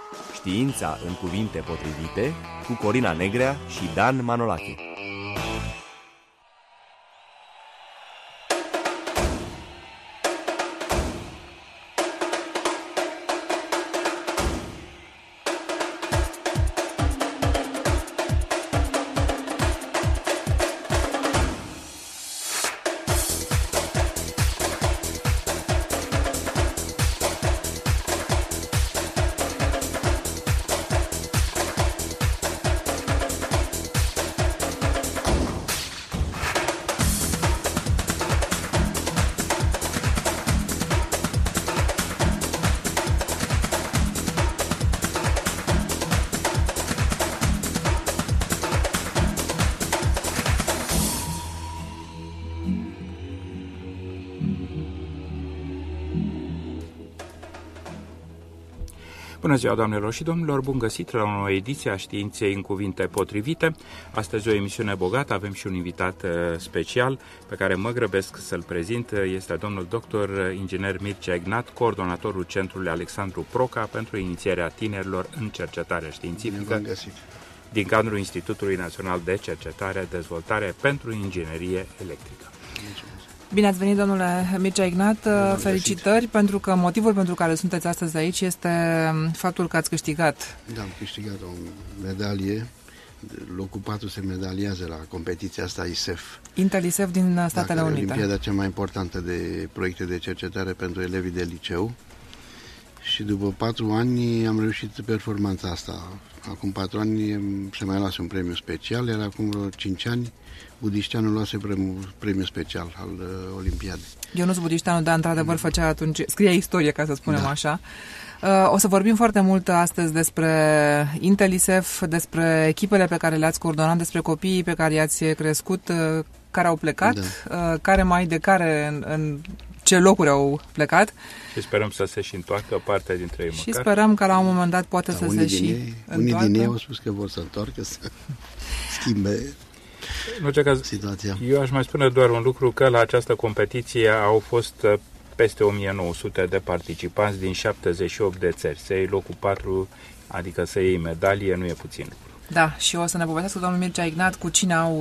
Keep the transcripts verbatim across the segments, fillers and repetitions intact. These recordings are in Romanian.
Știința în cuvinte potrivite cu Corina Negrea și Dan Manolache. Bună ziua, doamnelor și domnilor, bun găsit la o nouă ediție a Științei în cuvinte potrivite. Astăzi o emisiune bogată, avem și un invitat special pe care mă grăbesc să-l prezint. Este domnul doctor inginer Mircea Ignat, coordonatorul Centrului Alexandru Proca pentru inițierea tinerilor în cercetare științifică din cadrul Institutului Național de Cercetare Dezvoltare pentru Inginerie Electrică. Bine ați venit, domnule Mircea Ignat, felicitări, pentru că motivul pentru care sunteți astăzi aici este faptul că ați câștigat. Da, am câștigat o medalie, locul patru se medaliază la competiția asta I S E F. Intel-I S E F din Statele Unite. Olimpiada cea mai importantă de proiecte de cercetare pentru elevii de liceu. Și după patru ani am reușit performanța asta. Acum patru ani se mai luase un premiu special, iar acum vreo cinci ani Budișteanu luase premiul, premiu special al uh, Olimpiadei. Ionuț Budișteanu, dar într-adevăr mm. făcea atunci, scria istorie, ca să spunem da. așa. Uh, o să vorbim foarte mult astăzi despre Intel-I S E F, despre echipele pe care le-ați coordonat, despre copiii pe care i-ați crescut, uh, care au plecat, da. uh, care mai de care în, în ce locuri au plecat. Și sperăm să se și întoarcă parte dintre ei măcar. Și sperăm că la un moment dat poate da, să se și ei, unii din ei au spus că vor să întoarcă, să schimbe în orice caz, situația. Eu aș mai spune doar un lucru, că la această competiție au fost peste o mie nouă sute de participanți din șaptezeci și opt de țări. Să iei locul patru, adică să iei medalie, nu e puțin lucru. Da, și o să ne povestească domnul Mircea Ignat cu cine au,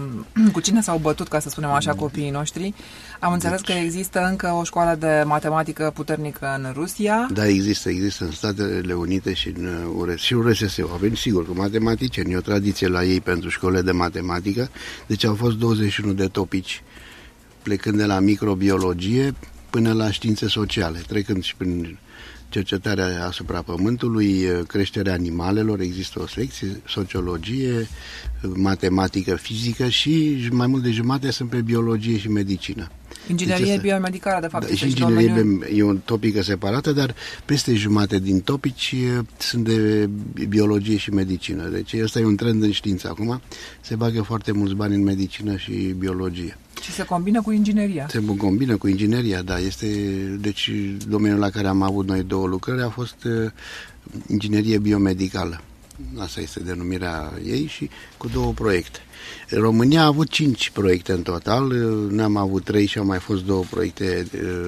cu cine s-au bătut, ca să spunem așa, copiii noștri. Am înțeles că există încă o școală de matematică puternică în Rusia. Da, există, există în Statele Unite și în U R S S. Și U R S S-ul avem, sigur, cu matematicieni. E o tradiție la ei pentru școlile de matematică. Deci au fost douăzeci și unu de topici, plecând de la microbiologie până la științe sociale, trecând și prin cercetarea asupra pământului, creșterea animalelor, există o secție, sociologie, matematică, fizică și mai mult de jumătate sunt pe biologie și medicină. Inginerie deci biomedicală, de fapt. Da, și inginerie domeniul... e o topică separată, dar peste jumătate din topici sunt de biologie și medicină. Deci ăsta e un trend în știință acum. Se bagă foarte mulți bani în medicină și biologie. Și se combină cu ingineria. Se combină cu ingineria, da. Este, deci domeniul la care am avut noi două lucrări a fost uh, inginerie biomedicală. Asta este denumirea ei și cu două proiecte. România a avut cinci proiecte în total, noi am avut trei și au mai fost două proiecte,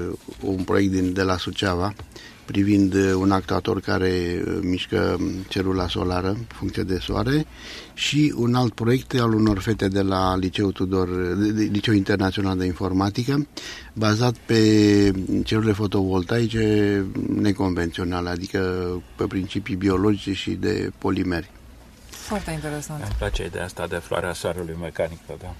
un proiect din, de la Suceava, privind un actuator care mișcă celula solară, funcție de soare, și un alt proiect al unor fete de la Liceul Tudor, Liceul Internațional de Informatică, bazat pe celule fotovoltaice neconvenționale, adică pe principii biologice și de polimeri. Foarte interesant. Îmi place ideea asta de floarea soarelui mecanică, da.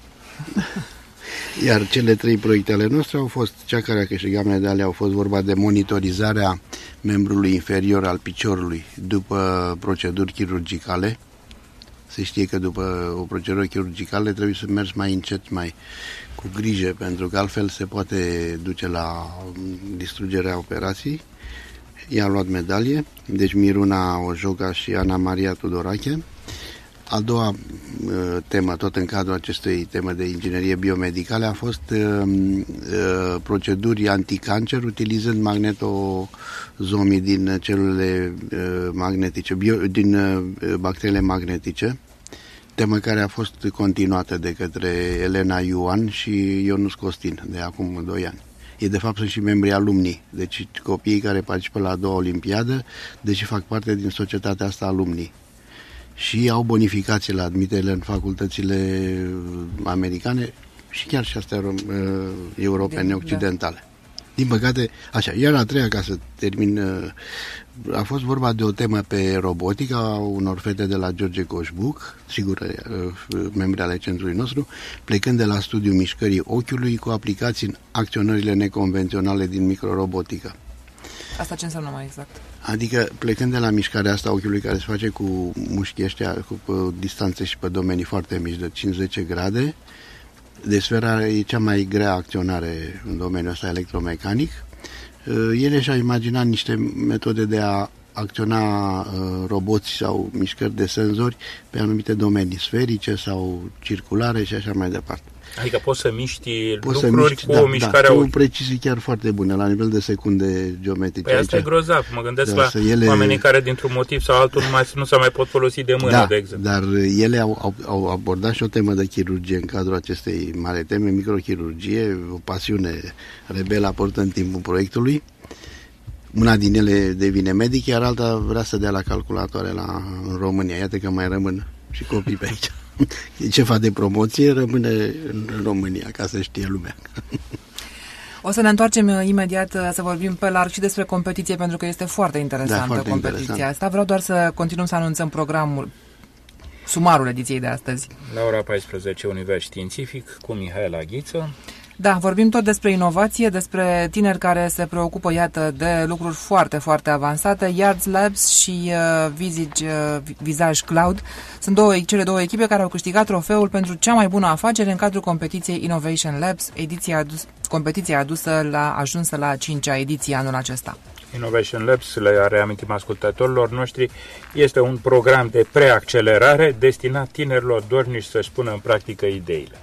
Iar cele trei proiecte ale noastre au fost, cea care a câștigat medalia, au fost vorba de monitorizarea membrului inferior al piciorului după proceduri chirurgicale. Se știe că după o procedură chirurgicală trebuie să mergi mai încet, mai cu grijă, pentru că altfel se poate duce la distrugerea operației. Ea a luat medalie, deci Miruna Ojoga și Ana Maria Tudorache. A doua uh, temă, tot în cadrul acestei teme de inginerie biomedicale, a fost uh, uh, proceduri anticancer utilizând magnetozomii din celulele uh, magnetice, bio, din uh, bacteriile magnetice, temă care a fost continuată de către Elena Ioan și Ionuț Costin de acum doi ani. ei de fapt sunt și membrii alumnii, deci copiii care participă la a doua olimpiadă, deci fac parte din societatea asta alumnii. Și au bonificații la admiterile în facultățile americane și chiar și astea uh, europene, occidentale. Da. Din păcate, așa, iar a treia, ca să termin, uh, a fost vorba de o temă pe robotica unor fete de la George Coșbuc, sigur, uh, membri ale centrului nostru, plecând de la studiul mișcării ochiului cu aplicații în acționările neconvenționale din microrobotică. Asta ce înseamnă mai exact? Adică plecând de la mișcarea asta ochiului care se face cu mușchii ăștia, cu pe distanțe și pe domenii foarte mici de cinci zece grade, de sfera e cea mai grea acționare în domeniul ăsta electromecanic. Ele și-au imaginat niște metode de a acționa uh, roboți sau mișcări de senzori pe anumite domenii sferice sau circulare și așa mai departe. Adică poți să miști poți lucruri miști, cu da, o mișcare da, a cu precizii chiar foarte bune, la nivel de secunde geometrice. Păi asta e grozav. Mă gândesc da, la ele... oamenii care dintr-un motiv sau altul nu, mai, nu se mai pot folosi de mână, da, de exemplu. Dar ele au, au, au abordat și o temă de chirurgie în cadrul acestei mari teme, microchirurgie, o pasiune rebelă aportă în timpul proiectului. Una din ele devine medic, iar alta vrea să dea la calculatoare la, în România. Iată că mai rămân și copii pe aici. Ceva de promoție rămâne în România, ca să știe lumea. O să ne întoarcem imediat să vorbim pe larg și despre competiție, pentru că este foarte interesantă da, foarte competiția interesant. asta. Vreau doar să continuăm să anunțăm programul, sumarul ediției de astăzi. La ora paisprezece, Univers Științific cu Mihaela Ghiță. Da, vorbim tot despre inovație, despre tineri care se preocupă, iată, de lucruri foarte, foarte avansate. Yards Labs și uh, Visage, uh, Visage Cloud sunt două, cele două echipe care au câștigat trofeul pentru cea mai bună afacere în cadrul competiției Innovation Labs, ediția adus, competiția adusă la, ajunsă la a cincea ediție anul acesta. Innovation Labs, le reamintim ascultătorilor noștri, este un program de preaccelerare destinat tinerilor dornici să-și pună în practică ideile.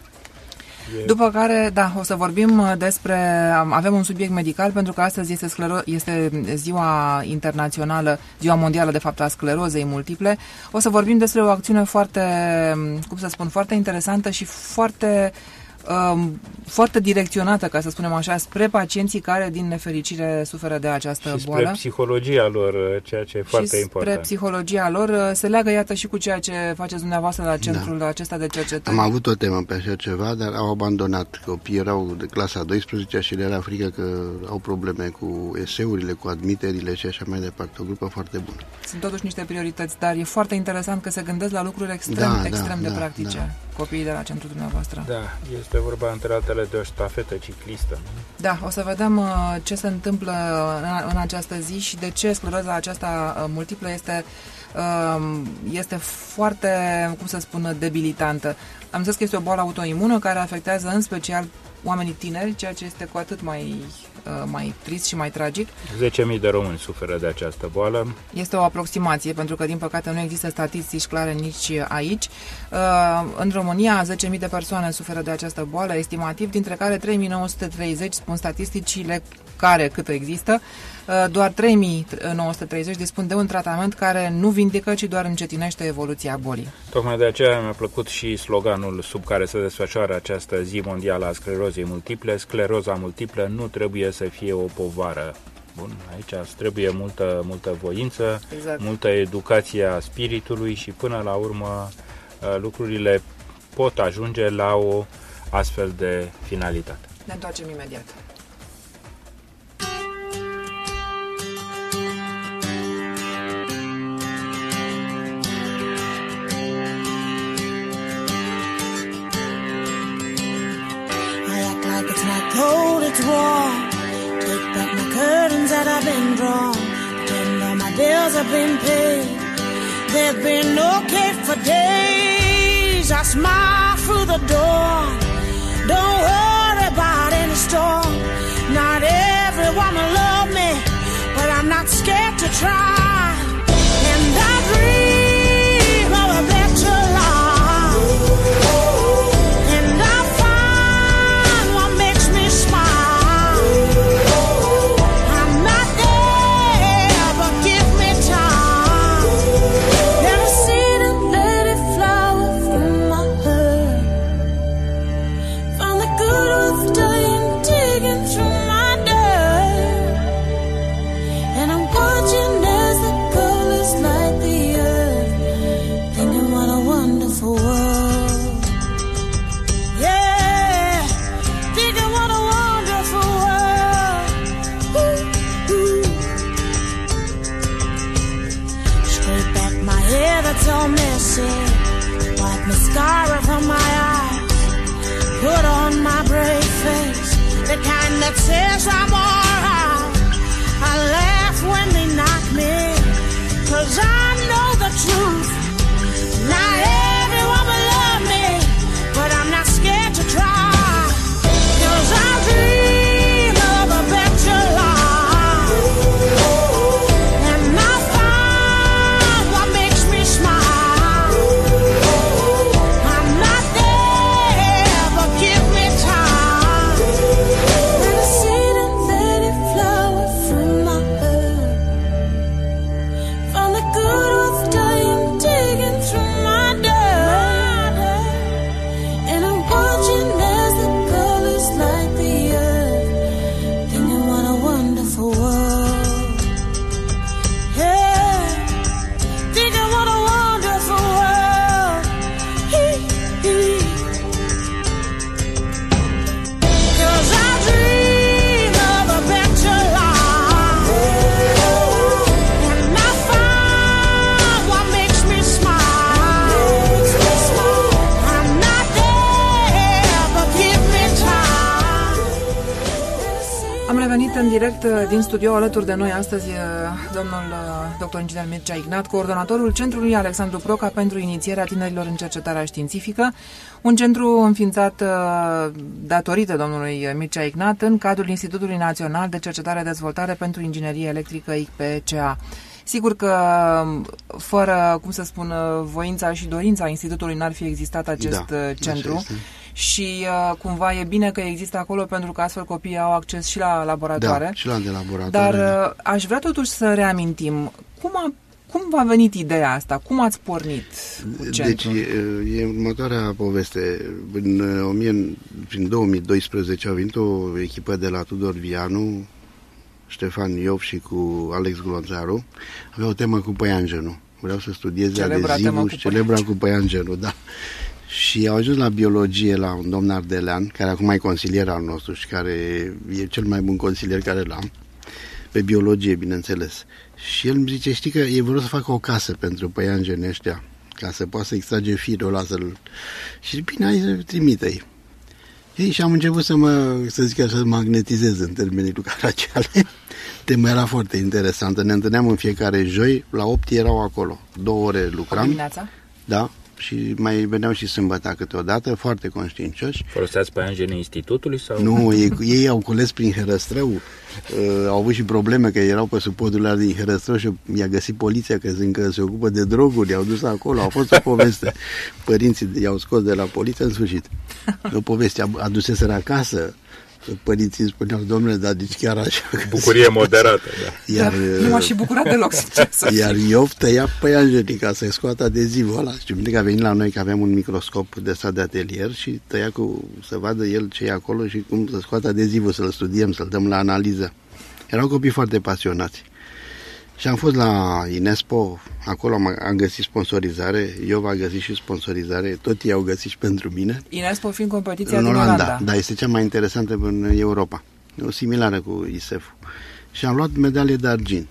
După care, da, o să vorbim despre, avem un subiect medical, pentru că astăzi este, sclero, este ziua internațională, ziua mondială, de fapt, a sclerozei multiple. O să vorbim despre o acțiune foarte, cum să spun, foarte interesantă și foarte, um, foarte direcționată, ca să spunem așa, spre pacienții care, din nefericire, suferă de această și boală. spre psihologia lor, ceea ce e foarte și important. spre psihologia lor, se leagă, iată, și cu ceea ce faceți dumneavoastră la centrul da. acesta de cercetări. Am avut o temă pe așa ceva, dar au abandonat. Copiii erau de clasa a douăsprezecea și le era frică că au probleme cu eseurile, cu admiterile și așa mai departe. O grupă foarte bună. Sunt totuși niște priorități, dar e foarte interesant că se gândesc la lucruri extrem, da, extrem da, de da, practice. Da. Copiii de la centrul dumneavoastră. Da, este vorba între altele de o ștafetă ciclistă. Da, o să vedem uh, ce se întâmplă în, în această zi și de ce scleroza aceasta uh, multiplă este, uh, este foarte, cum să spun, debilitantă. Am zis că este o boală autoimună care afectează în special oamenii tineri, ceea ce este cu atât mai, uh, mai trist și mai tragic. zece mii de români suferă de această boală. Este o aproximație, pentru că, din păcate, nu există statistici clare nici aici. Uh, în România, zece mii de persoane suferă de această boală, estimativ, dintre care trei mii nouă sute treizeci, spun statisticile care cât există, uh, doar trei mii nouă sute treizeci dispun de un tratament care nu vindecă, ci doar încetinește evoluția bolii. Tocmai de aceea mi-a plăcut și sloganul sub care se desfășoară această zi mondială a sclerozei multiple. Scleroza multiplă nu trebuie să fie o povară. Bun, aici trebuie multă, multă voință, exact. multă educație a spiritului și până la urmă lucrurile pot ajunge la o astfel de finalitate. Ne întoarcem imediat. Cold, it's warm. Take back my curtains that have been drawn. Pretend all my bills have been paid. There've been no cake for days. I smile through the door. Don't worry about any storm. Not everyone will love me, but I'm not scared to try. And I dream of a better life. Through my so messy. Wipe mascara from my eyes, put on my brave face, the kind that says I'm alright. I laugh when they knock me, 'cause I know the truth. Not everyone will love me, but I'm not scared to try. 'Cause I dream of a better life, and I find what makes me smile. I'm not there, but give me time. Let it sit and let it flower from my heart. From the good old time digging through my dirt, and I'm watching as the colors light the earth, thinking what a wonderful world. Yeah, thinking what a wonderful world. Hee, hee. 'Cause I dream of a better life, and I find what makes me smile. I'm not there, but give me time. Am revenit în direct uh, din studio. Alături de noi astăzi uh, domnul uh, doctor inginer Mircea Ignat, coordonatorul Centrului Alexandru Proca pentru inițierea tinerilor în cercetarea științifică, un centru înființat uh, datorită domnului Mircea Ignat în cadrul Institutului Național de Cercetare-Dezvoltare pentru Inginerie Electrică I P C A. Sigur că fără, cum să spun, voința și dorința Institutului n-ar fi existat acest Da, uh, centru. așa este. Și uh, cumva e bine că există acolo, pentru că astfel copiii au acces și la laboratoare. Da, și la de laboratoare. Dar da. uh, aș vrea totuși să reamintim cum, a, cum v-a venit ideea asta, cum ați pornit cu Deci centrul? e, e următoarea poveste. În, o mie, prin două mii doisprezece a venit o echipă de la Tudor Vianu, Ștefan Iov și cu Alex Glonțaru. Avea o temă cu păianjenul. Vreau să studieze Celebra temă adezivul cu și celebra cu păianjenul, da. Și au ajuns la biologie la un domn Ardelean, care acum e consilier al nostru și care e cel mai bun consilier care l-am, pe biologie, bineînțeles. Și el îmi zice, știi că ei vor să facă o casă pentru păianjenii ăștia, ca să poată să extrage firul ăla să-l... Și bine, hai să trimite-i. Ei, și am început să mă, să zic așa, să magnetizez în termenii lui Caragiale. Tema era foarte interesantă. Ne întâlneam în fiecare joi, la opt erau acolo. Două ore lucram. Dimineața? Da, și mai veneau și sâmbătă câteodată, foarte conștiincioși. Foloseați păianjenii institutului? Sau? Nu, ei, ei au cules prin Herăstrău, uh, au avut și probleme că erau pe supodurile din Herăstrău și i-a găsit poliția că încă se ocupă de droguri, i-au dus acolo, a fost o poveste. Părinții i-au scos de la poliție în sfârșit. O poveste, aduseseră acasă, părinții spuneau, domnule, dar deci chiar așa... Bucurie moderată, da. Iar, Dar nu m-aș fi bucurat deloc, sincer să fiu. Iar Iov tăia păianjenii ca să-i scoată adezivul ăla. Știu bine că a venit la noi, că aveam un microscop de stat de atelier și tăia cu, să vadă el ce e acolo și cum să scoată adezivul, să-l studiem, să-l dăm la analiză. Erau copii foarte pasionați. Și am fost la Inespo, acolo am, am găsit sponsorizare, Iov a găsit și sponsorizare, tot ei au găsit și pentru mine. Inespo fiind competiția În din Olanda, Olanda. da, este cea mai interesantă în Europa. O similară cu I S E F. Și am luat medalie de argint.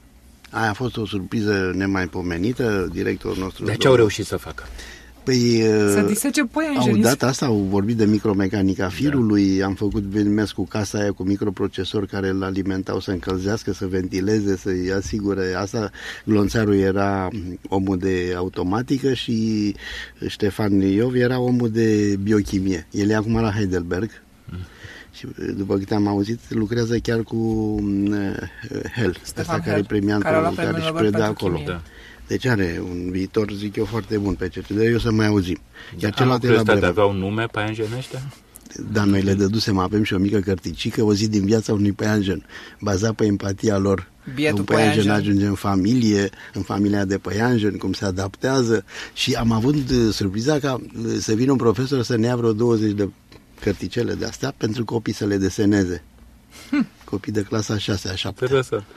Aia a fost o surpriză nemaipomenită, directorul nostru. Dar ce au reușit să facă? Păi, Să disece au păianjenii. dat asta, au vorbit de micromecanica firului, da. Am făcut mers cu casa aia cu microprocesori care îl alimentau să încălzească, să ventileze, să-i asigure. Asta, Glonțaru era omul de automatică și Ștefan Iov era omul de biochimie. El e acum la Heidelberg. Mm. Și după câte am auzit, lucrează chiar cu uh, Hell, ăsta care e premiantul care își predă acolo. Da. Deci are un viitor, zic eu, foarte bun pe cercetare, eu să mai auzim. Iar celălalt era de aveau nume păianjeni ăștia? Da, noi le dădusem, avem și o mică cărticică, o zi din viața unui păianjen, bazat pe empatia lor. Bietul un păianjen, păianjen ajunge în familie, în familia de păianjeni, cum se adaptează. Și am avut surpriza ca să vină un profesor să ne ia vreo douăzeci de cărticele de astea pentru copii să le deseneze. Hm. Copii de clasa a șasea, a șaptea. Interesant.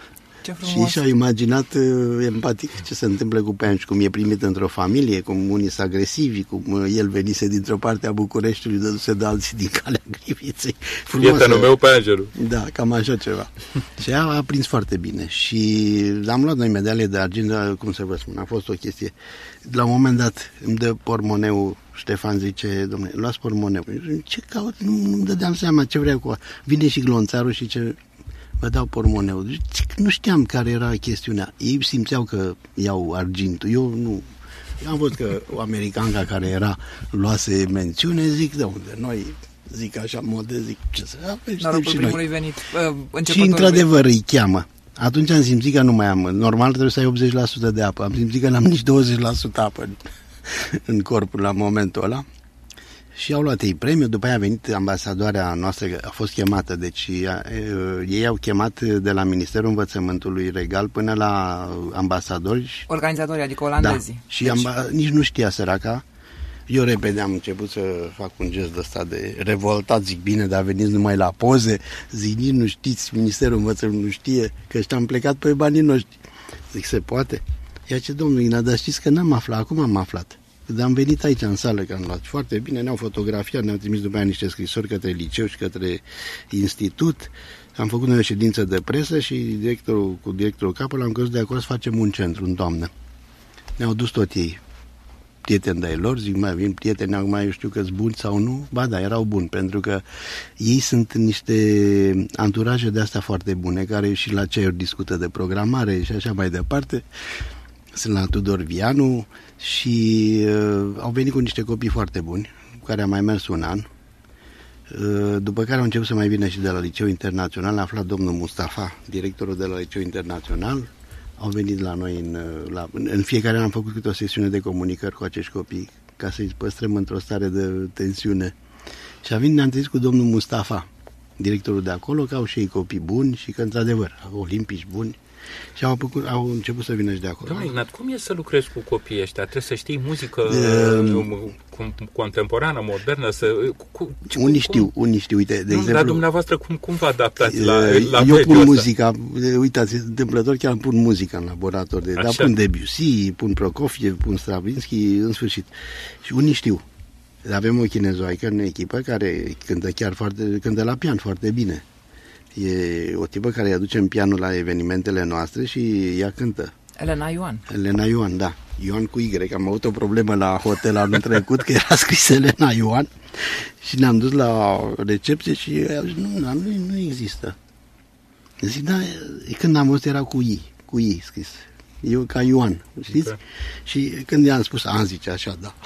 Ce frumos. Și și-au imaginat uh, empatic ce se întâmplă cu Pean și cum e primit într-o familie, cum unii sunt agresivi, cum uh, el venise dintr-o parte a Bucureștiului, dăduse de alții din Calea Griviței. Prietenul meu Peangerul. Da, cam așa ceva. Și a, a prins foarte bine. Și am luat noi medalie de argint, cum să vă spun, a fost o chestie. La un moment dat îmi dă pormoneu, Ștefan zice, dom'le, luați pormoneu. Ce caut? Nu, nu-mi dădeam seama ce vrea cu... Vine și glonțarul și ce... Vă dau pormoneu. Deci, nu știam care era chestiunea. Ei simțeau că iau argintul. Eu nu... Eu am văzut că o americanca care era luase mențiune, zic, de unde? Noi, zic așa, modest, zic, ce să... Norocul primului venit. Uh, și într-adevăr îi cheamă. Atunci am simțit că nu mai am. Normal trebuie să ai optzeci la sută de apă. Am simțit că n-am nici douăzeci la sută apă în, în corp la momentul ăla. Și au luat ei premiu. După aia a venit ambasadoarea noastră, a fost chemată. Deci a, ei au chemat de la Ministerul Învățământului Regal până la ambasadori. Organizatori, adică olandezii. Da. Și deci... amba, nici nu știa săraca. Eu repede am început să fac un gest de ăsta de revoltat, zic, bine, dar veniți numai la poze, zic, nici nu știți, Ministerul Învățământului nu știe, că ăștia plecat pe banii noștri. Zic, se poate? Ia ce, domnul Ignat, dar știți că n-am aflat, acum am aflat. Când am venit aici în sală, că am luat foarte bine, ne-au fotografiat, ne-au trimis după aia niște scrisori către liceu și către institut, am făcut noi o ședință de presă și directorul, cu directorul Capăl am căzut de acord să facem un centru în toamnă. Ne-au dus tot ei. Prieteni de-ai lor, zic, mai vin prieteni, acum eu știu că-s buni sau nu, ba da, erau buni, pentru că ei sunt niște anturaje de astea foarte bune, care și la ce discută de programare și așa mai departe, sunt la Tudor Vianu și uh, au venit cu niște copii foarte buni, cu care am mai mers un an, uh, după care au început să mai vină și de la Liceu Internațional, a aflat domnul Mustafa, directorul de la Liceu Internațional. Au venit la noi, în, la, în fiecare an am făcut câte o sesiune de comunicări cu acești copii, ca să-i păstrăm într-o stare de tensiune. Și a venit, ne-am întâlnit cu domnul Mustafa, directorul de acolo, că au și ei copii buni și că, într-adevăr, au olimpici buni. Și au, apucut, au început să vină și de acolo. Domnule Ignat, cum e să lucrezi cu copiii ăștia? Trebuie să știi muzică um, contemporană, modernă? Să, cu, ce, unii cum, știu, unii știu. Uite, de nu, exemplu... Dar dumneavoastră cum, cum vă adaptați la, la eu pun ăsta? muzica, uitați, întâmplător chiar pun muzica în laborator. De, dar pun Debussy, pun Prokofiev, pun Stravinsky, în sfârșit. Și unii știu. Avem o chinezoaică în echipă care cântă chiar foarte, cântă la pian foarte bine. E o tipă care îi aduce în pianul la evenimentele noastre și ea cântă. Elena Ioan. Elena Ioan, da. Ioan cu Y. Am avut o problemă la hotel anul trecut, că era scris Elena Ioan și ne-am dus la recepție și a zis, nu, nu, nu există. Zic, da, când am văzut era cu I, cu I scris. Eu ca Ioan, știți? Okay. Și când i-am spus, a, zice așa, da.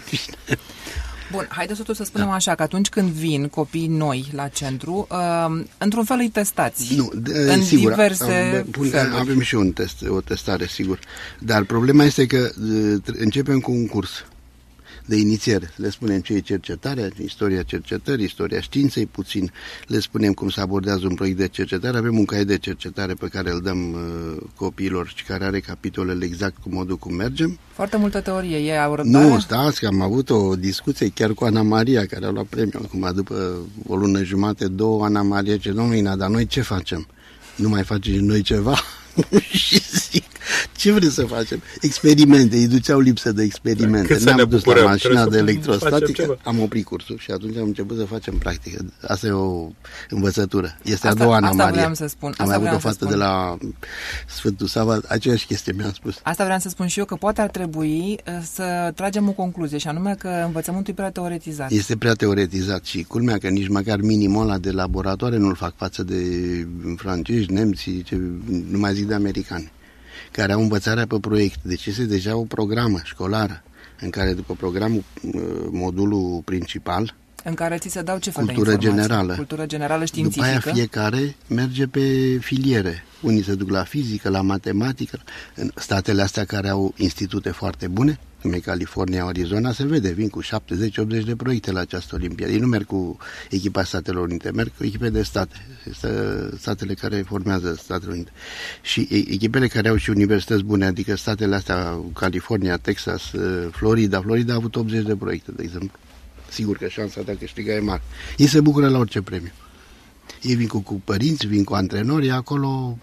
Bun, haideți totuși să spunem da. așa, că atunci când vin copii noi la centru, uh, într-un fel îi testați. Nu, de, în sigur, diverse pun, avem și un test, o testare, sigur. Dar problema este că uh, începem cu un curs de inițiere. Le spunem ce e cercetarea, istoria cercetării, istoria științei, puțin le spunem cum se abordează un proiect de cercetare. Avem un caiet de cercetare pe care îl dăm uh, copiilor și care are capitolele exact cu modul cum mergem. Foarte multă teorie. E au răbdare? Nu, stați că am avut o discuție chiar cu Ana Maria, care a luat premiul. Acum, după o lună jumate, două, Ana Maria ce, domnule Ina, dar noi ce facem? Nu mai facem și noi ceva? Și zic, ce vrem să facem? Experimente, îi duceau lipsă de experimente. Ne-am ne dus la mașina de electrostatică, am oprit cursul și atunci am început să facem practică. Asta e o învățătură. Este asta, a doua Ana Maria. Vreau să spun. Asta am mai avut o fată spun. de la Sfântul Sava, aceeași chestie mi-am spus. Asta vreau să spun și eu, că poate ar trebui să tragem o concluzie, și anume că învățământul e prea teoretizat. Este prea teoretizat și culmea că nici măcar minimul ăla de laboratoare nu-l fac față de francezi, nemți, ce, nu mai zic de americani, care au învățarea pe proiect. Deci este deja o programă școlară în care după programul, modulul principal, în care ți se dau ce fel cultură de informații? generală. Cultură generală științifică. După aia fiecare merge pe filiere. Unii se duc la fizică, la matematică. În statele astea care au institute foarte bune, cum e California, Arizona, se vede, vin cu șaptezeci optzeci de proiecte la această olimpiadă. Ei nu merg cu echipa Statelor Unite, merg cu echipe de state, statele care formează Statele Unite. Și echipele care au și universități bune, adică statele astea, California, Texas, Florida, Florida a avut optzeci de proiecte, de exemplu. Sigur că șansa de a câștiga e mare. Ei se bucură la orice premiu. Ei vin cu, cu părinți, vin cu antrenorii, acolo...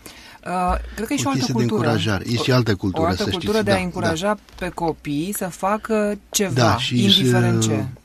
Uh, cred că e și o, o altă cultură. de încurajare. E și altă cultură, o altă să cultură știți. de a da, încuraja da. pe copii să facă ceva, da, și indiferent și, ce.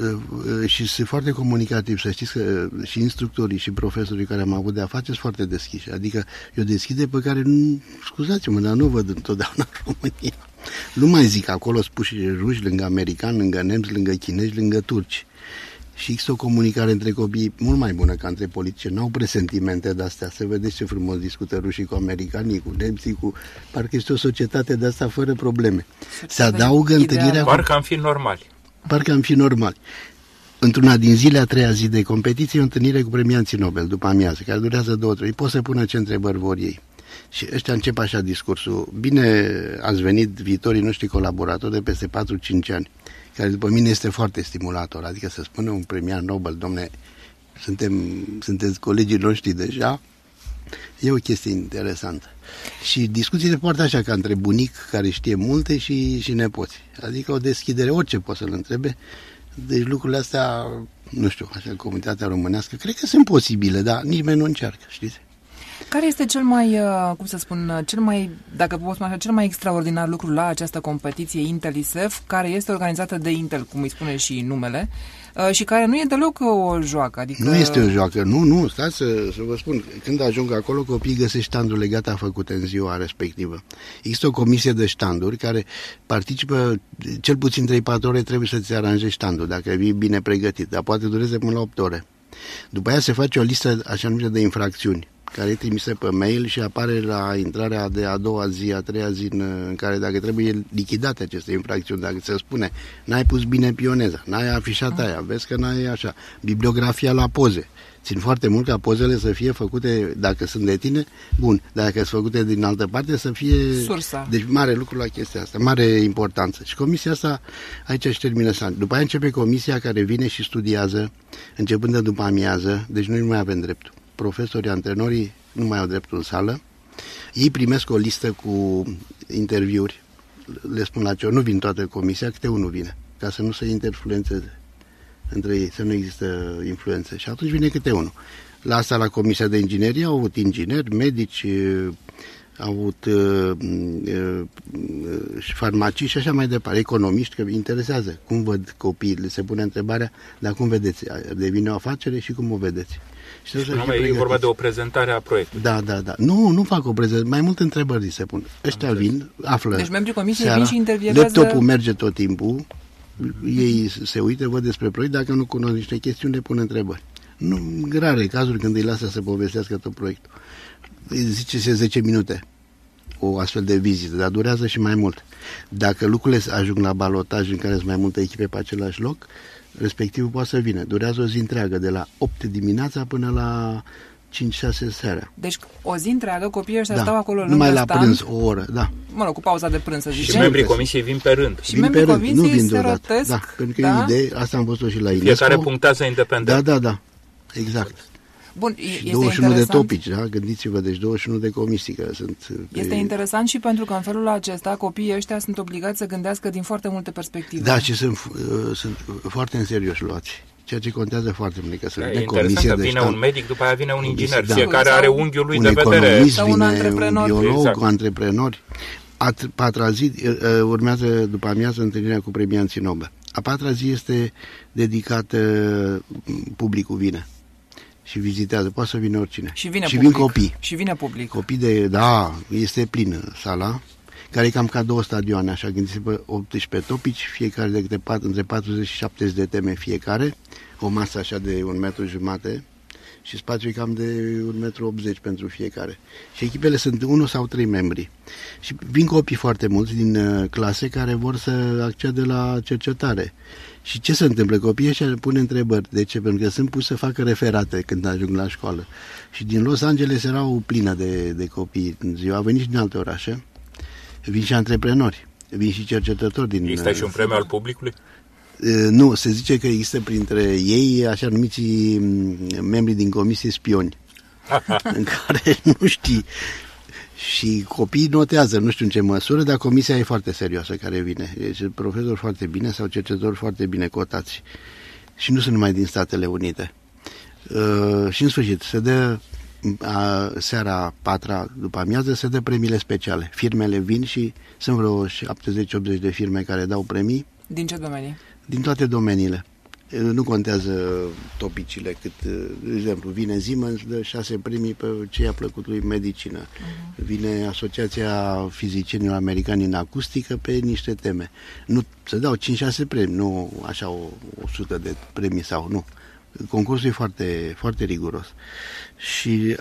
Și sunt foarte comunicativ. Să știți că și instructorii și profesorii care am avut de-a face sunt foarte deschiși. Adică e o deschidere pe care, nu, scuzați-mă, dar nu o văd întotdeauna în România. Nu mai zic, acolo spuși ruși, lângă americani, lângă nemți, lângă chinezi, lângă turci. Și există o comunicare între copii mult mai bună ca între politicieni. N-au presentimente de-astea. Să vedeți ce frumos discută rușii cu americanii, cu nemții, cu... Parcă este o societate de-asta fără probleme. Se adaugă întâlnirea... Parcă am fi normali. Parcă am fi normali. Într-una din zile, a treia zi de competiție, o întâlnire cu premianții Nobel, după amiază, care durează două, trei. Pot să pună ce întrebări vor ei. Și ăștia încep așa discursul. Bine ați venit viitorii noștri colaboratori de peste patru cinci ani, care după mine este foarte stimulator. Adică să spună un premian Nobel, domne, suntem, sunteți colegii noștri deja, e o chestie interesantă. Și discuțiile poartă așa ca între bunic care știe multe și, și nepoți. Adică o deschidere, orice poți să-l întrebe. Deci lucrurile astea, nu știu, așa, comunitatea românească, cred că sunt posibile, dar nimeni nu încearcă, știți? Care este cel mai, cum să spun, cel mai, dacă pot spune așa, cel mai extraordinar lucru la această competiție Intel-ISEF, care este organizată de Intel, cum îi spune și numele, și care nu e deloc o joacă? Adică... Nu este o joacă, nu, nu, stați să, să vă spun, când ajung acolo, copiii găsesc ștandurile gata făcute în ziua respectivă. Există o comisie de ștanduri care participă, cel puțin trei patru ore trebuie să-ți aranjezi ștandul, dacă vii bine pregătit, dar poate dureze până la opt ore. După aia se face o listă așa numită de infracțiuni, care e trimisă pe mail și apare la intrarea de a doua zi, a treia zi, în, în care dacă trebuie lichidate aceste infracțiuni, dacă se spune, n-ai pus bine pioneza, n-ai afișat aia, vezi că n-ai așa, bibliografia la poze. Țin foarte mult ca pozele să fie făcute, dacă sunt de tine, bun, dacă sunt făcute din altă parte, să fie... sursa. Deci mare lucru la chestia asta, mare importanță. Și comisia asta aici își termină să... După aia începe comisia care vine și studiază, începând de după amiază, deci noi nu mai avem dreptul. Profesorii, antrenorii nu mai au dreptul în sală. Ei primesc o listă cu interviuri. Le spun la ce nu vin toată comisia, câte unul vine, ca să nu se interfluențeze între ei, să nu există influențe. Și atunci vine câte unul. La asta, la comisia de inginerie, au avut ingineri, medici, au avut uh, uh, uh, farmacii și așa mai departe, economiști, că interesează cum văd copiii, le se pune întrebarea, dar cum vedeți, devine o afacere și cum o vedeți. Și și numai e vorba de o prezentare a proiectului. Da, da, da. Nu, nu fac o prezentare, mai multe întrebări se pun. Ăștia vin, află. Deci membrii comisiei seara, vin și intervievează... Laptopul merge tot timpul, ei se uită, văd despre proiect, dacă nu cunosc niște chestiuni, le pun întrebări. Nu, rare cazuri când îi lasă să povestească tot proiectul. Zice-se zece minute o astfel de vizită, dar durează și mai mult. Dacă lucrurile ajung la balotaj în care sunt mai multe echipe pe același loc, respectivul poate să vină. Durează o zi întreagă, de la opt dimineața până la cinci șase seara. Deci o zi întreagă, copiii ăștia da. stau acolo lângă numai la stand, prânz, o oră, da. Mă rog, cu pauza de prânz, să zicem. Și membrii comisiei vin pe rând. Și vin membrii pe rând, comisiei nu vin se deodată. rotesc. Da, pentru că da? e idee, asta am văzut și la UNESCO. Fiecare punctează independent. Da, da, da, exact. Bun, și este douăzeci și unu interesant. de topici, da? Gândiți-vă, deci douăzeci și unu de comisii care sunt... Este pe... interesant și pentru că în felul acesta copiii ăștia sunt obligați să gândească din foarte multe perspective. Da, și sunt, uh, sunt foarte în serios luați. Ceea ce contează foarte mult, că sunt da, de e comisie interesant că de vine stand. un medic, după aia vine un inginer. Da. Fiecare Sau are unghiul lui un de vedere. economist, Sau un vine antreprenor. un biolog, Exact. antreprenori. A patra zi urmează după amiază întâlnirea cu premianții Nobel. A patra zi este dedicată, publicul vine și vizitează, poate să vină oricine. Și vine și public. vin copii. Și vine public. Copii de, da, este plină sala, care e cam ca două stadioane, așa, gândiți-vă, optsprezece topici, fiecare de câte pat, între patruzeci și șaptezeci de teme fiecare, o masă așa de un metru jumate și spațiul cam de un metru optzeci pentru fiecare. Și echipele sunt unul sau trei membri. Și vin copii foarte mulți din uh, clase care vor să accede la cercetare. Și ce se întâmplă? Copiii ăștia pun întrebări. De ce? Pentru că sunt pus să facă referate când ajung la școală. Și din Los Angeles erau plină de, de copii în ziua. Au venit și din alte orașe. Vin și antreprenori. Vin și cercetători din... Există și un premiu al publicului? Uh, nu, se zice că există printre ei așa numiții membri din comisie spioni. În care nu știi. Și copiii notează, nu știu în ce măsură, dar comisia e foarte serioasă care vine. Deci profesori foarte bine sau cercetători foarte bine cotați. Și nu sunt numai din Statele Unite. Uh, și în sfârșit, se dă a, seara patra după amiază se dă premiile speciale. Firmele vin și sunt vreo șaptezeci optzeci de firme care dau premii. Din ce domenii? Din toate domeniile. Nu contează topicile, cât, de exemplu, vine Siemens, dă șase premii pe ce i-a plăcut lui medicină. Uh-huh. Vine Asociația Fizicienilor Americani în acustică pe niște teme. Nu, se dau cinci șase premii, nu așa o, o sută de premii sau nu. Concursul e foarte, foarte riguros. Și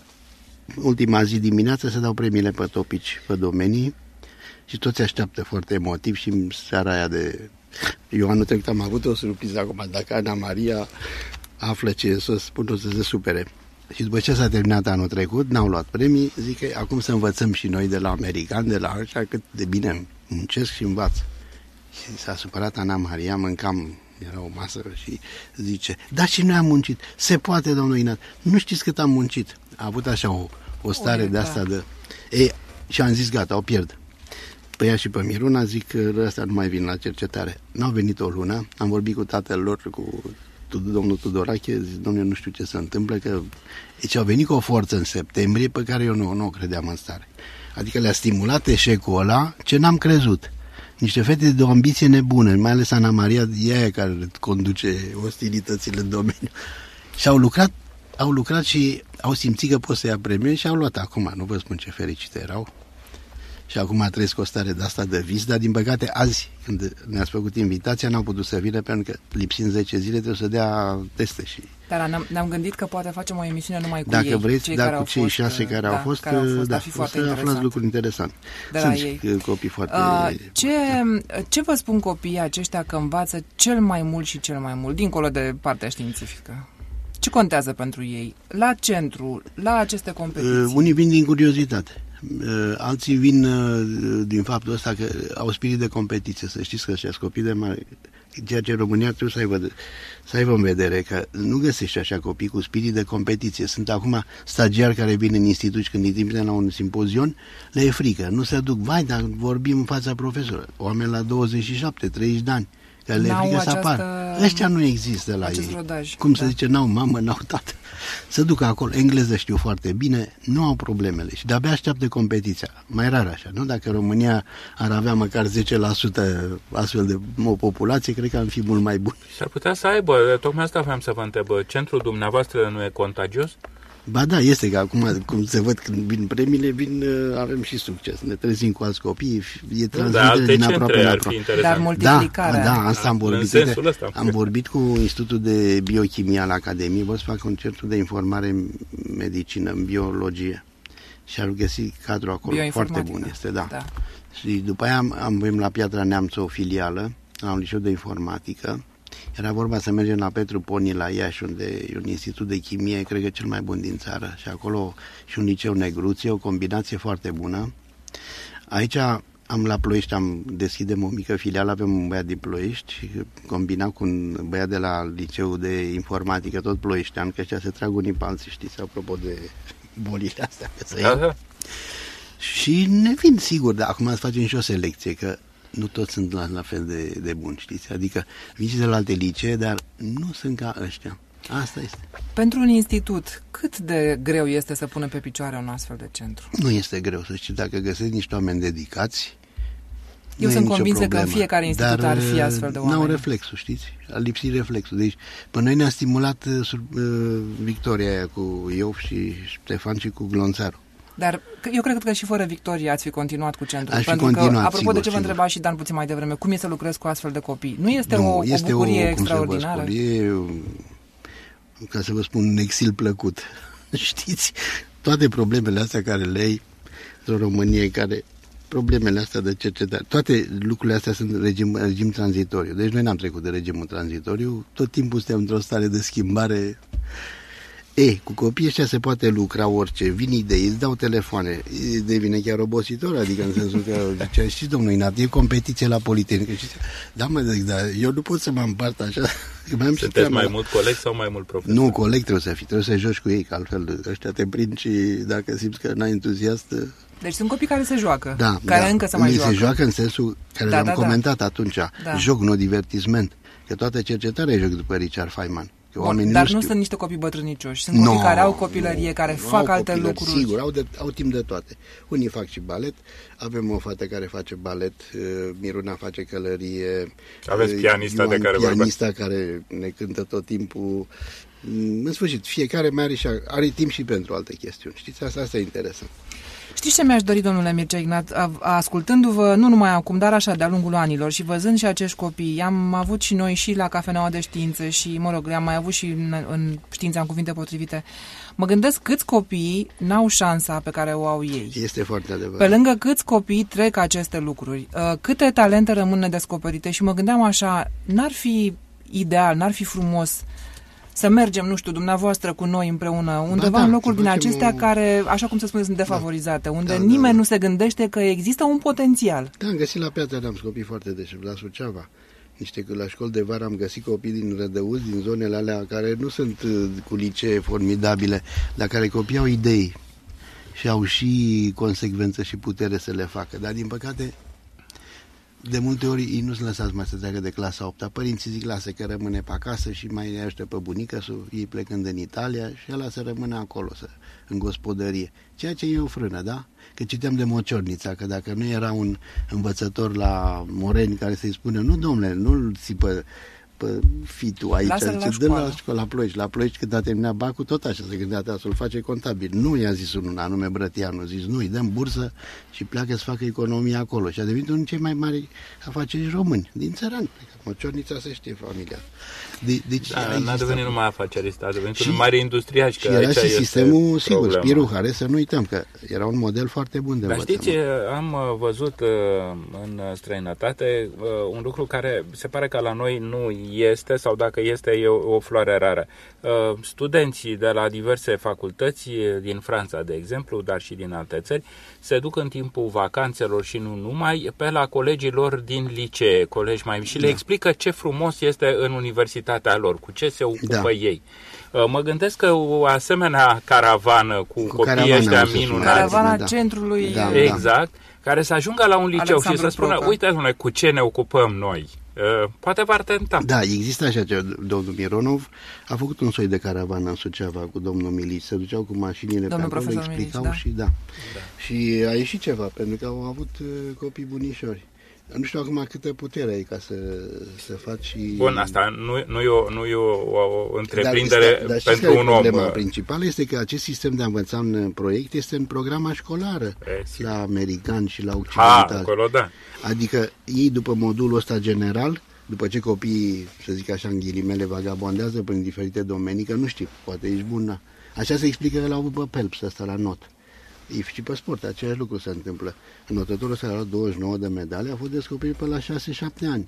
ultima zi dimineața se dau premiile pe topici, pe domenii și toți așteaptă foarte emotiv și în seara aia de... Eu anul trecut am avut o surpriză acum, dacă Ana Maria află ce să spun, o să se supere. Și după ce s-a terminat anul trecut, n-au luat premii, zic că acum să învățăm și noi de la americani, de la așa, cât de bine muncesc și învață. Și s-a supărat Ana Maria, mâncam, era o masă și zice, da, și noi am muncit, se poate, domnul Inat, nu știți cât am muncit. A avut așa o, o stare o, de asta de... Ei, și am zis, gata, o pierd. Pe ea și pe Miruna zic că ăsta nu mai vin la cercetare. N-au venit o lună, am vorbit cu tatăl lor, cu domnul Tudorache, zic, domnule, nu știu ce se întâmplă, că deci au venit cu o forță în septembrie pe care eu nu, nu o credeam în stare. Adică le-a stimulat eșecul ăla ce n-am crezut. Niște fete de o ambiție nebună, mai ales Ana Maria, e aia care conduce ostilitățile în domeniu. Și au lucrat, au lucrat și au simțit că pot să ia premii și au luat acum, nu vă spun ce fericite erau. Și acum trăiesc o stare de asta de vis, dar din păcate azi, când ne-ați făcut invitația, n-au putut să vină pentru că lipsind zece zile trebuie să dea teste. Și... Dar ne-am, ne-am gândit că poate facem o emisiune numai cu dacă ei. Dacă vreți, cei da, care cu cei fost, șase care, da, au fost, care au fost, da, ar fi foarte o să aflați lucruri interesante. Sunt ei. Copii foarte... Uh, ce, ce vă spun copiii aceștia că învață cel mai mult și cel mai mult, dincolo de partea științifică? Ce contează pentru ei? La centru, la aceste competiții? Uh, unii vin din curiozitate. Uh, alții vin uh, din faptul ăsta că au spirit de competiție. Să știți că ăștia copii de mare, ceea ce România trebuie să aibă, să aibă în vedere, că nu găsești așa copii cu spirit de competiție. Sunt acum stagiari care vin în institut și când îi trimite la un simpozion, le e frică. Nu se duc, vai, dar vorbim în fața profesorului. Oameni la douăzeci și șapte treizeci de ani. Că le e frică această... să apară. Ăștia nu există la ei. Rodaj. Cum da. se zice, n-au mamă, n-au tată. Se duc acolo, engleză știu foarte bine, nu au problemele și de-abia așteaptă competiția. Mai rar așa, nu? Dacă România ar avea măcar zece la sută astfel de o populație, cred că am fi mult mai bun. S-ar putea să aibă, tocmai asta vreau să vă întreb, centrul dumneavoastră nu e contagios? Ba da, este că acum, cum se văd când vin premiile, vin, avem și succes. Ne trezim cu alți copii, e transmitere din aproape la aproape. Dar multiplicarea... Da, da, asta am vorbit. În ăsta. Am vorbit cu Institutul de Biochimie al Academiei, vor să fac un centru de informare în medicină, în biologie. Și ar găsi cadrul acolo foarte bun. Este, da. da. Și după aia am, am venit la Piatra Neamț, o filială, la un liceu de informatică. Era vorba să mergem la Petru Poni, la Iași, unde e un institut de chimie, cred că cel mai bun din țară. Și acolo și un liceu Negruție, o combinație foarte bună. Aici am la Ploiești, am deschidem o mică filială, avem un băiat din Ploiești și combinat cu un băiat de la liceu de informatică, tot ploieștean, că ăștia se trag unii pe alții, știți, apropo de bolile astea. Că să da, da. Și ne vin, sigur, dar acum să facem și o selecție, că nu toți sunt la, la fel de, de buni, știți? Adică vin și de la alte licee, dar nu sunt ca ăștia. Asta este. Pentru un institut, cât de greu este să pună pe picioare un astfel de centru? Nu este greu, să știți, dacă găsesc niște oameni dedicați. Eu sunt convinsă că în fiecare institut dar, ar fi astfel de oameni. N-au reflexul, știți? A lipsit reflexul. Deci, pe noi ne-a stimulat uh, uh, victoria aia cu Iov și Ștefan și cu Glonțaru. Dar eu cred că și fără victorie ați fi continuat cu centrul. Aș pentru fi că, continuat, apropo sigur, de ce vă sigur. întreba și Dan puțin mai devreme, cum e să lucrezi cu astfel de copii? Nu este nu, o, este o bucurie o, extraordinară? Cum să vă spun, e, ca să vă spun, un exil plăcut. Știți? Toate problemele astea care le ai într-o Românie, care problemele astea de cercetare, toate lucrurile astea sunt regim, regim tranzitoriu. Deci noi n-am trecut de regimul tranzitoriu, tot timpul suntem într-o stare de schimbare. E, cu copiii ăștia se poate lucra orice, vin idei, îți dau telefoane, devine chiar obositor, adică în sensul că, zicea, știți, domnul Inat, e competiție la Politehnică. Da, mă zic, dar eu nu pot să mă împart așa. Sunteți mai mult coleg sau mai mult profesor? Nu, coleg trebuie să fii, trebuie să joci cu ei, că altfel ăștia te prind și dacă simți că n-ai entuziast... Deci sunt copii care se joacă, da, care da, încă se mai joacă. Se joacă în sensul care da, le-am da, comentat da. atunci, da. Joc, nu divertisment. Că toată cercetarea e joc după Richard Feynman. Bun, dar nu, nu sunt niște copii bătrânicioși, sunt copii no, care au copilărie, nu, care nu fac alte copilărie, lucruri. Sigur, au, de, au timp de toate. Unii fac și balet, avem o fată care face balet, Miruna face călărie. Aveți pianista Ioan, de care pianista vorbesc. Care ne cântă tot timpul. În sfârșit, fiecare mai are, și are timp și pentru alte chestiuni. Știți, asta, asta e interesant. Știți ce mi-aș dori, domnule Mircea Ignat, ascultându-vă, nu numai acum, dar așa, de-a lungul anilor și văzând și acești copii, am avut și noi și la Cafeneaua de Științe și, mă rog, am mai avut și în, în Știința în cuvinte potrivite, mă gândesc câți copii n-au șansa pe care o au ei. Este foarte adevărat. Pe lângă câți copii trec aceste lucruri, câte talente rămân nedescoperite și mă gândeam așa, n-ar fi ideal, n-ar fi frumos să mergem, nu știu, dumneavoastră cu noi împreună, undeva da, în locuri din acestea o... care, așa cum se spune, sunt defavorizate, da, unde da, nimeni da, da. nu se gândește că există un potențial. Da, am găsit la Piatra Neamț copii foarte deștept, la Suceava. Niște, la școli de vară am găsit copii din Rădăuți, din zonele alea care nu sunt cu licee formidabile, dar care copii au idei și au și consecvență și putere să le facă. Dar, din păcate, de multe ori ei nu sunt lăsați mai să treacă de clasa a opta. Părinții zic, lasă că rămâne pe acasă și mai ne ajută pe bunica, ei plecând în Italia și ăla să rămână acolo, să, în gospodărie. Ceea ce e o frână, da? Că citeam de Mociornița, că dacă nu era un învățător la Moreni care să-i spune, nu domnule, nu-l țipă pe fitul aici, lasă-l la dă la școală, la Ploiești. La Ploiești, când a terminat bacul, tot așa se gândea să-l face contabil. Nu i-a zis unul anume Brătianu, zis nu, îi dăm bursă și pleacă să facă economia acolo. Și a devenit unul dintre cei mai mari afaceri români, din țărani. Mociornița se știe familia. De, deci da, n-a devenit numai afacerist, a devenit un mare industriaș. Și era și sistemul, sigur, Spiru Hare, să nu uităm că era un model foarte bun de Dar învățământ. știți, am văzut în străinătate un lucru care se pare că la noi nu este, sau dacă este, e o floare rară. Studenții de la diverse facultăți din Franța, de exemplu, dar și din alte țări, se duc în timpul vacanțelor și nu numai pe la colegii lor din licee, colegi mai și da. le explică ce frumos este în universitatea lor, cu ce se ocupă da. ei. Mă gândesc că o asemenea caravană cu, cu copiii ăștia minunați, caravana da. centrului, da, exact, da. care să ajungă la un liceu Alexandru și să spună, uite, dom'le, cu ce ne ocupăm noi. Poate v-ar tenta. Da, există așa ceva. Domnul Mironov a făcut un soi de caravană în Suceava cu domnul Milici. Se duceau cu mașinile domnul pe acolo, explicau Milici, da. și da. da. Și a ieșit ceva, pentru că au avut copii bunișori. Nu știu acum câtă putere ai ca să, să faci... Bun, asta nu, nu e o, nu e o, o întreprindere dar, dar pentru un om. Problema principală este că acest sistem de învățământ în proiect este în programa școlară e, la americani și la occidentali. Acolo, da. Adică ei după modulul ăsta general, după ce copiii, să zic așa în ghilimele, vagabondează prin diferite domenii, că nu știu, poate ești bun, na. Așa se explică că l-au avut pe Pelps ăsta la not. Și pe sport, același lucru se întâmplă. Înotătorul ăsta a luat douăzeci și nouă de medalii, a fost descoperit pe la șase șapte ani.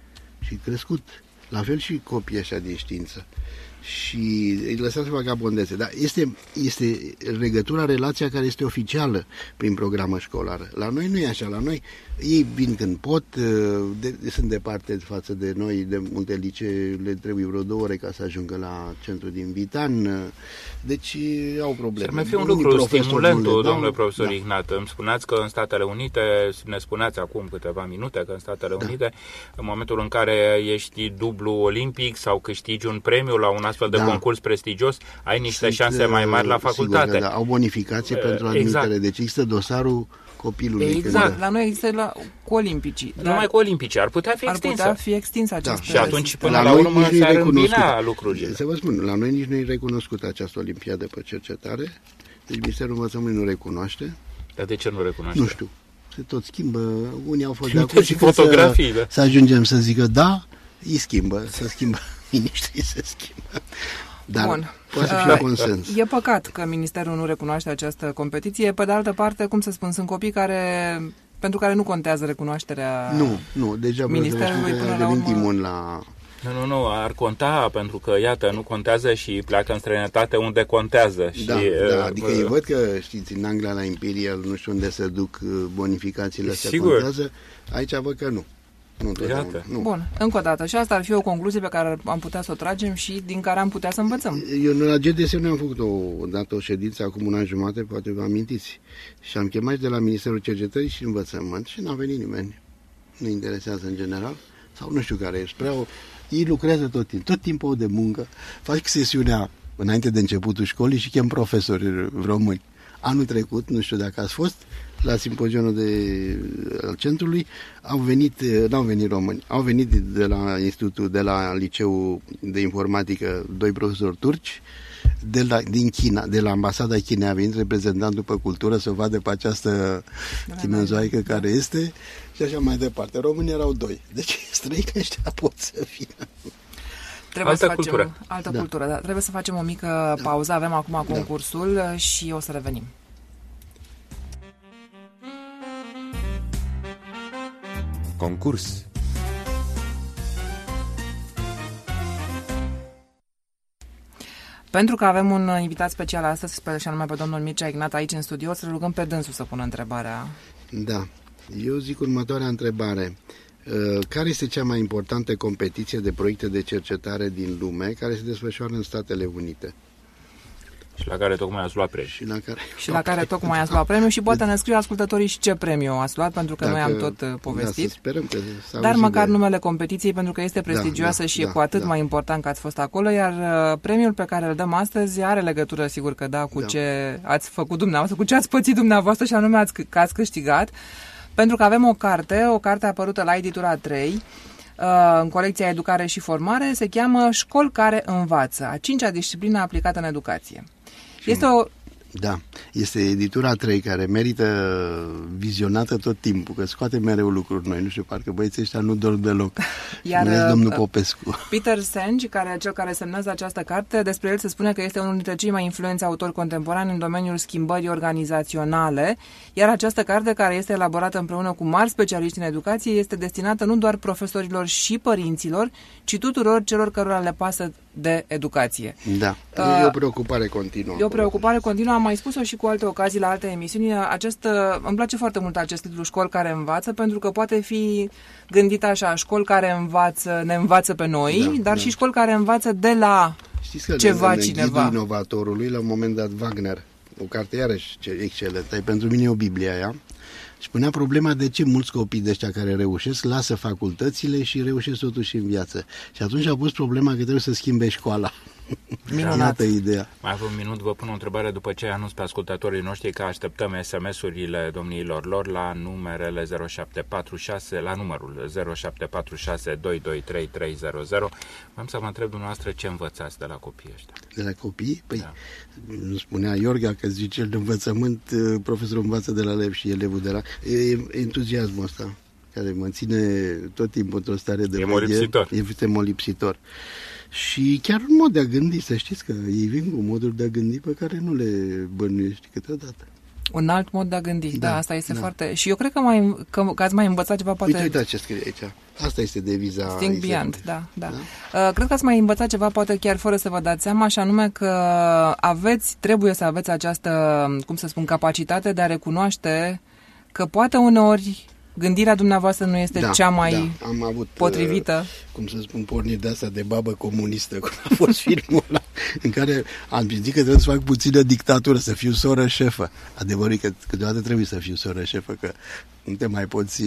Și crescut. La fel și copiii ăștia din știință. Și îi lăsați să vagabondeze. Dar este, este legătura, relația care este oficială prin programă școlară. La noi nu e așa. La noi ei vin când pot, de, de, sunt departe față de noi, de multe licee le trebuie vreo două ore ca să ajungă la centru din Vitan. Deci au probleme. Să mai fi un lucru, stimulentul, domnule profesor da. Ignat. Îmi spuneați că în Statele Unite, ne spuneați acum câteva minute că în Statele da. Unite, în momentul în care ești dublu olimpic sau câștigi un premiu la un astfel de da. concurs prestigios, ai niște Sunt, șanse mai mari la facultate. Sigur, da, au bonificație uh, pentru admitere. Exact. Deci există dosarul copilului. Exact, când... la noi există la, cu olimpicii. Numai cu olimpicii, ar putea fi ar extinsă. Ar putea fi extinsă această... Da. Și atunci până la, la urmă s-ar îmbina lucrurile. Să vă spun, la noi nici nu e recunoscută această olimpiadă pe cercetare, deci Ministerul Învățământului nu recunoaște. Dar de ce nu recunoaște? Nu știu, se tot schimbă, unii au fost și de acord și fotografii, să, să ajungem să zică da, îi schimbă, să schimbă, miniștrii se schimbă. Dar Bun. poate să fie uh, consens. E păcat că Ministerul nu recunoaște această competiție. Pe de altă parte, cum să spun, sunt copii care, pentru care nu contează recunoașterea nu, nu, deja Ministerului până la urmă. Imun la... Nu, nu, nu, ar conta, pentru că, iată, nu contează și pleacă în străinătate unde contează. Da, și, da adică uh, ei văd că, știți, în Anglia, la Imperial, nu știu unde se duc bonificațiile astea, sigur. Contează, aici văd că nu. Nu, nu. Bun, încă o dată. Și asta ar fi o concluzie pe care am putea să o tragem și din care am putea să învățăm. Eu la G D S am făcut o, o dată o ședință acum un an jumate, poate vă amintiți. Și am chemat de la Ministerul Cercetării și Învățământ și n-a venit nimeni. Nu interesează în general. Sau nu știu care e. Spre o, Ei lucrează tot timpul, tot timpul de muncă, fac sesiunea înainte de începutul școlii și chem profesori români. Anul trecut, nu știu dacă ați fost, la simpozionul de, al centrului, au venit, n-au venit români, au venit de la institutul, de la liceul de informatică, doi profesori turci, de la, din China, de la ambasada Chinei a venit reprezentantul pe cultură să vadă pe această chimenzoaică care este și așa mai departe. Românii erau doi, deci străini ăștia pot să vină. Trebuie altă să facem cultură. Altă da. cultură, da. Trebuie să facem o mică da. pauză. Avem acum concursul da. și o să revenim. Concurs. Pentru că avem un invitat special astăzi, și anume pe domnul Mircea Ignat aici în studio, să rugăm pe dânsul să pună întrebarea. Da. Eu zic următoarea întrebare. Care este cea mai importantă competiție de proiecte de cercetare din lume care se desfășoară în Statele Unite? Și la care tocmai ați luat premiu. Și la care, și la care tocmai ați luat premiu și poate ne scriu ascultătorii și ce premiu ați luat, pentru că Dacă, noi am tot povestit. Da, să sperăm că Dar măcar de... numele competiției, pentru că este prestigioasă da, da, și da, e cu atât da. mai important că ați fost acolo, iar premiul pe care îl dăm astăzi are legătură, sigur că da, cu da. ce ați făcut dumneavoastră, cu ce ați pățit dumneavoastră și anume ați, că ați câștigat. Pentru că avem o carte, o carte apărută la editura trei, în colecția Educare și Formare, se cheamă Școli care învață, a cincea disciplină aplicată în educație. Este o... Da, este editura trei care merită vizionată tot timpul, că scoate mereu lucruri noi, nu știu, parcă băieții ăștia nu dorm deloc. Iar domnul Popescu. Peter Senge, care cel care semnează această carte, despre el se spune că este unul dintre cei mai influenți autori contemporani în domeniul schimbării organizaționale, iar această carte, care este elaborată împreună cu mari specialiști în educație, este destinată nu doar profesorilor și părinților, ci tuturor celor cărora le pasă de educație. Da, uh, e o preocupare continuă. E o preocupare continuă, am mai spus-o și cu alte ocazii la alte emisiuni. Acest, îmi place foarte mult acest titlu, Școli care învață, pentru că poate fi gândit așa, școli care învață, ne învață pe noi, da, dar da. și școli care învață de la Știți că ceva în cineva. Ghidul inovatorului, la un moment dat, Wagner, o carte iarăși excelentă, pentru mine e o Biblie aia, și punea problema de ce mulți copii de ăștia care reușesc lasă facultățile și reușesc totuși în viață. Și atunci a pus problema că trebuie să schimbe școala. Iată ideea. Mai avem un minut, vă pun o întrebare după ce anunț pe ascultătorii noștri că așteptăm S M S-urile domniilor lor la numerele zero șapte patru șase, la numărul zero șapte patru șase doi doi trei trei zero zero. Vreau să vă întreb dumneavoastră ce învățați de la copiii ăștia. De la copii? Păi, da. nu spunea Iorga că zice de învățământ, profesorul învață de la elev și elevul de la... E entuziasmul ăsta care mă ține tot timpul într-o stare de... E molipsitor. E molipsitor. Și chiar un mod de a gândi, să știți că ei vin cu moduri de a gândi pe care nu le bănuiești câteodată. Un alt mod de a gândi, da, da asta este da. foarte... Și eu cred că, mai, că, că ați mai învățat ceva, poate... Uite, uite ce scrie aici. Asta este deviza... Think beyond, da, da. da? Uh, cred că ați mai învățat ceva, poate chiar fără să vă dați seama, și anume că aveți, trebuie să aveți această, cum să spun, capacitate de a recunoaște că poate uneori gândirea dumneavoastră nu este da, cea mai da. Am avut, potrivită. Cum să spun, porniri de asta de babă comunistă, cum a fost filmul ăla, în care am zis că trebuie să fac puțină dictatură, să fiu soră șefă. Adevărul e că câteodată trebuie să fiu soră șefă, că nu te mai poți,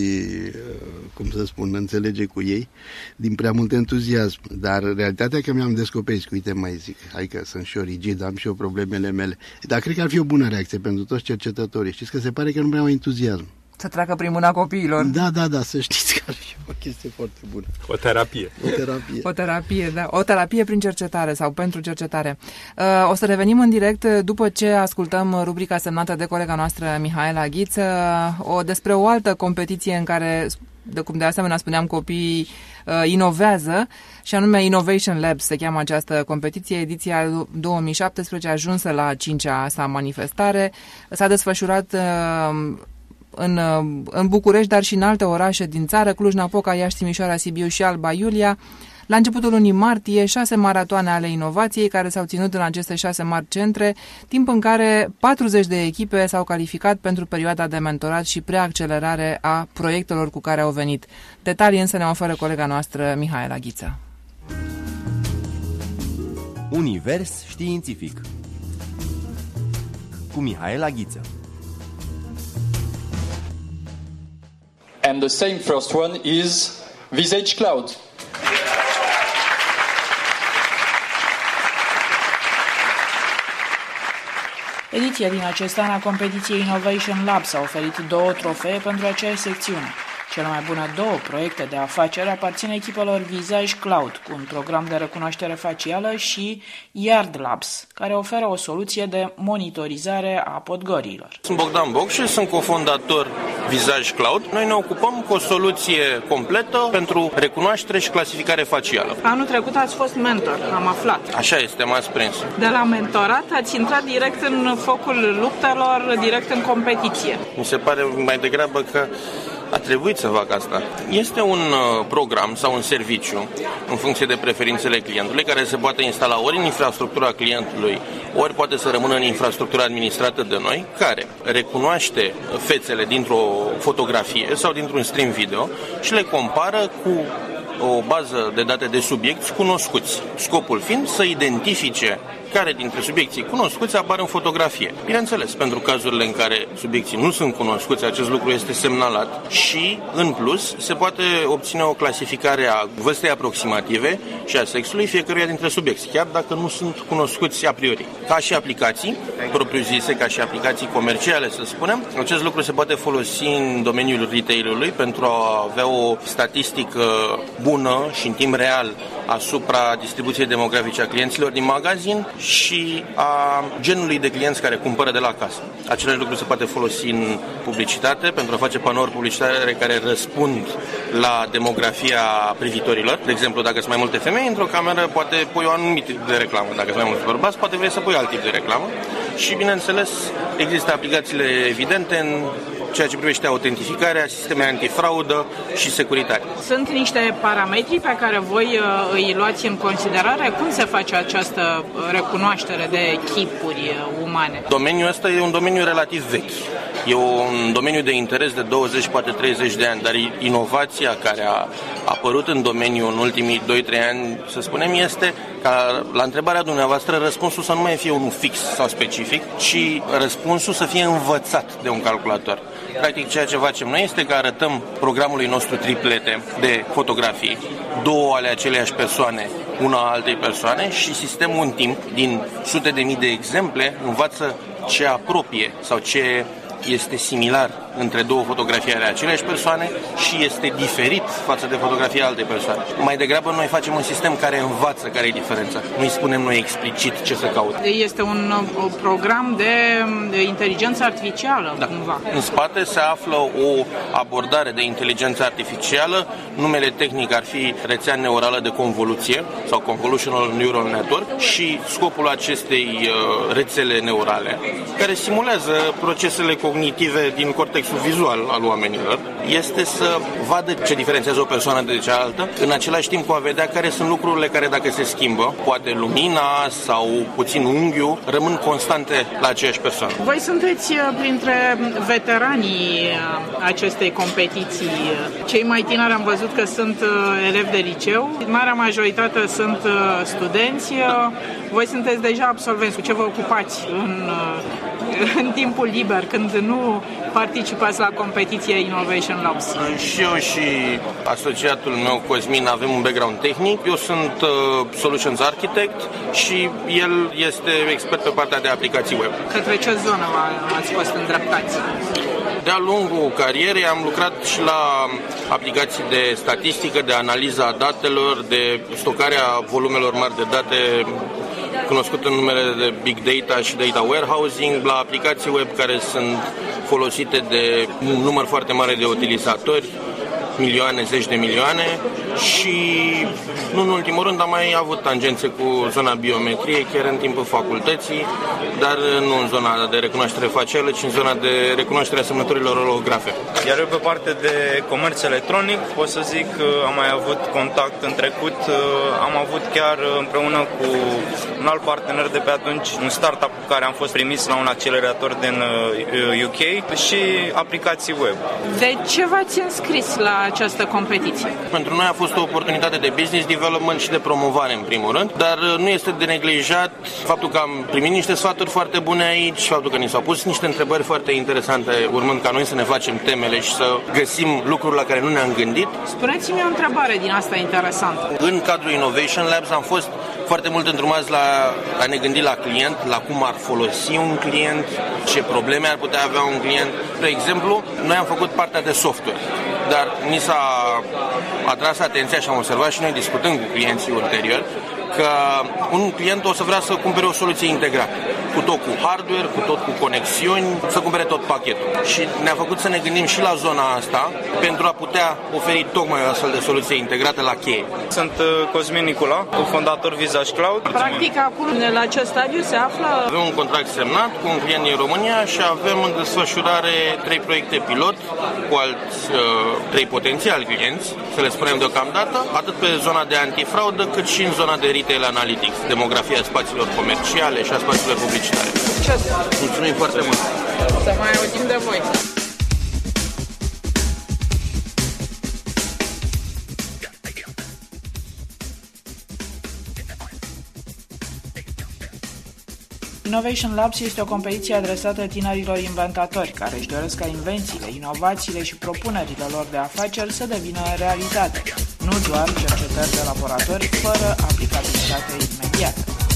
cum să spun, înțelege cu ei din prea mult entuziasm. Dar realitatea că mi-am descoperit, uite, mai zic, hai că sunt și eu rigid, am și eu problemele mele. Dar cred că ar fi o bună reacție pentru toți cercetătorii. Știți că se pare că nu prea au entuziasm. Să treacă prin mâna copiilor. Da, da, da, să știți că ar fi o chestie foarte bună. O terapie. O terapie. O terapie, da. O terapie prin cercetare sau pentru cercetare. Uh, o să revenim în direct după ce ascultăm rubrica semnată de colega noastră Mihaela Ghiță, o, despre o altă competiție în care, de cum de asemenea spuneam, copiii uh, inovează, și anume Innovation Labs se cheamă această competiție, ediția două mii șaptesprezece, ajunsă la a cincea sa manifestare. S-a desfășurat uh, În, în București, dar și în alte orașe din țară, Cluj-Napoca, Iași, Timișoara, Sibiu și Alba Iulia. La începutul lunii martie, șase maratoane ale inovației care s-au ținut în aceste șase mari centre, timp în care patruzeci de echipe s-au calificat pentru perioada de mentorat și preaccelerare a proiectelor cu care au venit. Detalii însă ne oferă colega noastră Mihaela Ghiță. Univers științific cu Mihaela Ghiță. And the same first one is Visage Cloud. Ediția din acest an a competiției Innovation Labs a oferit două trofee pentru aceeași secțiune. Cele mai bune două proiecte de afaceri aparțin echipelor Visage Cloud, cu un program de recunoaștere facială, și Yard Labs, care oferă o soluție de monitorizare a podgorilor. Sunt Bogdan Bocșe, sunt cofondator Visage Cloud. Noi ne ocupăm cu o soluție completă pentru recunoaștere și clasificare facială. Anul trecut ați fost mentor, am aflat. Așa este, m-ați prins. De la mentorat ați intrat direct în focul luptelor, direct în competiție. Mi se pare mai degrabă că a trebuit să fac asta. Este un uh, program sau un serviciu, în funcție de preferințele clientului, care se poate instala ori în infrastructura clientului, ori poate să rămână în infrastructura administrată de noi, care recunoaște fețele dintr-o fotografie sau dintr-un stream video și le compară cu o bază de date de subiecti cunoscuți. Scopul fiind să identifice care dintre subiecții cunoscuți apar în fotografie. Bineînțeles, pentru cazurile în care subiecții nu sunt cunoscuți, acest lucru este semnalat și, în plus, se poate obține o clasificare a vârstei aproximative și a sexului fiecăruia dintre subiecți, chiar dacă nu sunt cunoscuți a priori. Ca și aplicații propriu-zise, ca și aplicații comerciale, să spunem, acest lucru se poate folosi în domeniul retail-ului pentru a avea o statistică bună și în timp real asupra distribuției demografice a clienților din magazin și a genului de clienți care cumpără de la casă. Același lucru se poate folosi în publicitate pentru a face panouri publicitare care răspund la demografia privitorilor. De exemplu, dacă sunt mai multe femei într-o cameră, poate pui un anumit tip de reclamă. Dacă sunt mai mulți bărbați, poate vrei să pui alt tip de reclamă. Și, bineînțeles, există aplicațiile evidente în ceea ce privește autentificarea, sisteme antifraudă și securitate. Sunt niște parametri pe care voi îi luați în considerare? Cum se face această recunoaștere de chipuri umane? Domeniul ăsta e un domeniu relativ vechi. E un domeniu de interes de douăzeci, poate treizeci de ani, dar inovația care a apărut în domeniu în ultimii doi trei ani, să spunem, este ca la întrebarea dumneavoastră răspunsul să nu mai fie unul fix sau specific, ci răspunsul să fie învățat de un calculator. Practic, ceea ce facem noi este că arătăm programului nostru triplete de fotografii, două ale aceleiași persoane, una a altei persoane, și sistemul în timp, din sute de mii de exemple, învață ce apropie sau ce este similar între două fotografii ale aceleași persoane și este diferit față de fotografia altei persoane. Mai degrabă noi facem un sistem care învață care e diferența. Nu îi spunem noi explicit ce să caute. Este un, un program de, de inteligență artificială, da. Cumva. În spate se află o abordare de inteligență artificială. Numele tehnic ar fi rețea neurală de convoluție sau Convolutional Neural Network și scopul acestei uh, rețele neurale, care simulează procesele cognitive din cortexul vizual al oamenilor, este să vadă ce diferențiază o persoană de cealaltă, în același timp cu a vedea care sunt lucrurile care, dacă se schimbă, poate lumina sau puțin unghiul, rămân constante la aceeași persoană. Voi sunteți printre veteranii acestei competiții. Cei mai tineri am văzut că sunt elevi de liceu, marea majoritate sunt studenți. Voi sunteți deja absolvenți. Cu ce vă ocupați în, în timpul liber, când nu participați la competiția Innovation Labs? Și eu și asociatul meu, Cosmin, avem un background tehnic. Eu sunt uh, Solutions Architect și el este expert pe partea de aplicații web. Către ce zonă ați fost îndreptați? De-a lungul carierei am lucrat și la aplicații de statistică, de analiza datelor, de stocarea volumelor mari de date, cunoscut în numele de Big Data și Data Warehousing, la aplicații web care sunt folosite de un număr foarte mare de utilizatori, milioane, zeci de milioane, și nu în ultimul rând am mai avut tangențe cu zona biometriei chiar în timpul facultății, dar nu în zona de recunoaștere facială, ci în zona de recunoaștere a semnăturilor olografe. Iar eu pe parte de comerț electronic pot să zic că am mai avut contact în trecut, am avut chiar împreună cu un alt partener de pe atunci, un startup cu care am fost primiți la un accelerator din U K și aplicații web. De ce v-ați înscris la această competiție? Pentru noi a fost o oportunitate de business development și de promovare în primul rând, dar nu este de neglijat faptul că am primit niște sfaturi foarte bune aici, faptul că ni s-au pus niște întrebări foarte interesante, urmând ca noi să ne facem temele și să găsim lucruri la care nu ne-am gândit. Spuneți-mi o întrebare din asta interesantă. În cadrul Innovation Labs am fost foarte mult îndrumați la a ne gândi la client, la cum ar folosi un client, ce probleme ar putea avea un client. De exemplu, noi am făcut partea de software, dar ni s-a atras atenția și am observat și noi discutând cu clienții ulterior că un client o să vrea să cumpere o soluție integrată, cu tot cu hardware, cu tot cu conexiuni, să cumpere tot pachetul. Și ne-a făcut să ne gândim și la zona asta pentru a putea oferi tocmai o astfel de soluție integrată la cheie. Sunt Cosmin Nicula, fondator Visage Cloud. Practic, acum, la ce stadiu se află? Avem un contract semnat cu un client din România și avem în desfășurare trei proiecte pilot cu alți uh, trei potențiali clienți, să le spunem deocamdată, atât pe zona de antifraudă, cât și în zona de retail analytics, demografia spațiilor comerciale și a spațiilor publicitare. Succes! Mulțumim foarte mult! Să mai auzim de voi! Innovation Labs este o competiție adresată tinerilor inventatori care își doresc ca invențiile, inovațiile și propunerile lor de afaceri să devină realitate, nu doar cercetări de laboratori fără aplicabilitate imediată.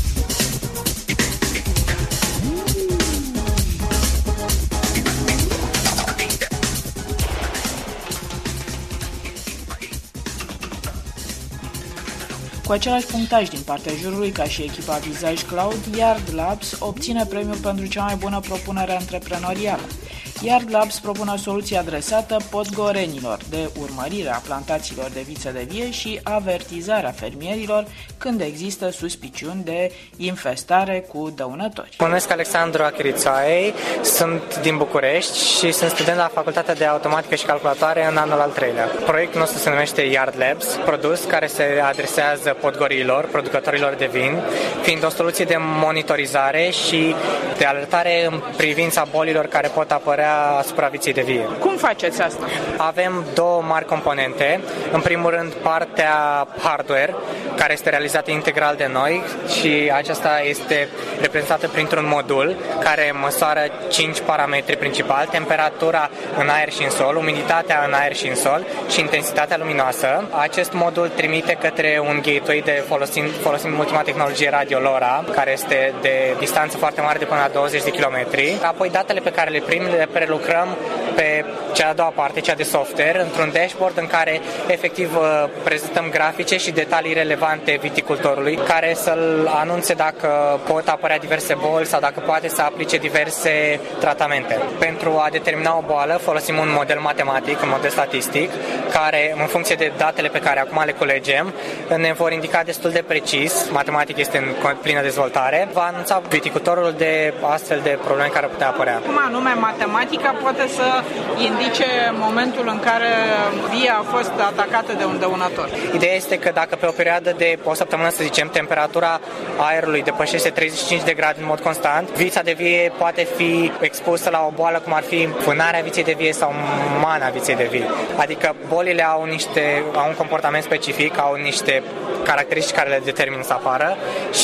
Cu același punctaj din partea jurului ca și echipa Visage Cloud, Yard Labs obține premiul pentru cea mai bună propunere antreprenorială. Yard Labs propune o soluție adresată podgorenilor de urmărire a plantațiilor de viță de vie și avertizarea fermierilor când există suspiciuni de infestare cu dăunători. Mă numesc Alexandru Achirițoaei, sunt din București și sunt student la Facultatea de Automatică și Calculatoare în anul al treilea. Proiectul nostru se numește Yard Labs, produs care se adresează podgorilor, producătorilor de vin, fiind o soluție de monitorizare și de alertare în privința bolilor care pot apărea asupra viței de vie. Cum faceți asta? Avem două mari componente. În primul rând, partea hardware, care este realizată integral de noi și aceasta este reprezentată printr-un modul care măsoară cinci parametri principali: temperatura în aer și în sol, umiditatea în aer și în sol și intensitatea luminoasă. Acest modul trimite către un gateway de folosind, folosind ultima tehnologie radio LoRa, care este de distanță foarte mare, de până la douăzeci de kilometri. Apoi datele pe care le primim le prelucrăm pe cea a doua parte, cea de software, într-un dashboard în care efectiv prezentăm grafice și detalii relevante viticultorului, care să-l anunțe dacă pot apărea diverse boli sau dacă poate să aplice diverse tratamente. Pentru a determina o boală folosim un model matematic, un model statistic, care în funcție de datele pe care acum le culegem ne vor indica destul de precis, matematic este în plină dezvoltare, va anunța viticultorul de astfel de probleme care putea apărea. Cum anume matematica poate să indice momentul în care via a fost atacată de un dăunător? Ideea este că dacă pe o perioadă de o săptămână, să zicem, temperatura aerului depășește treizeci și cinci de grade în mod constant, vița de vie poate fi expusă la o boală cum ar fi vânarea viței de vie sau mana viței de vie. Adică bolile au niște au un comportament specific, au niște caracteristici care le determină să apară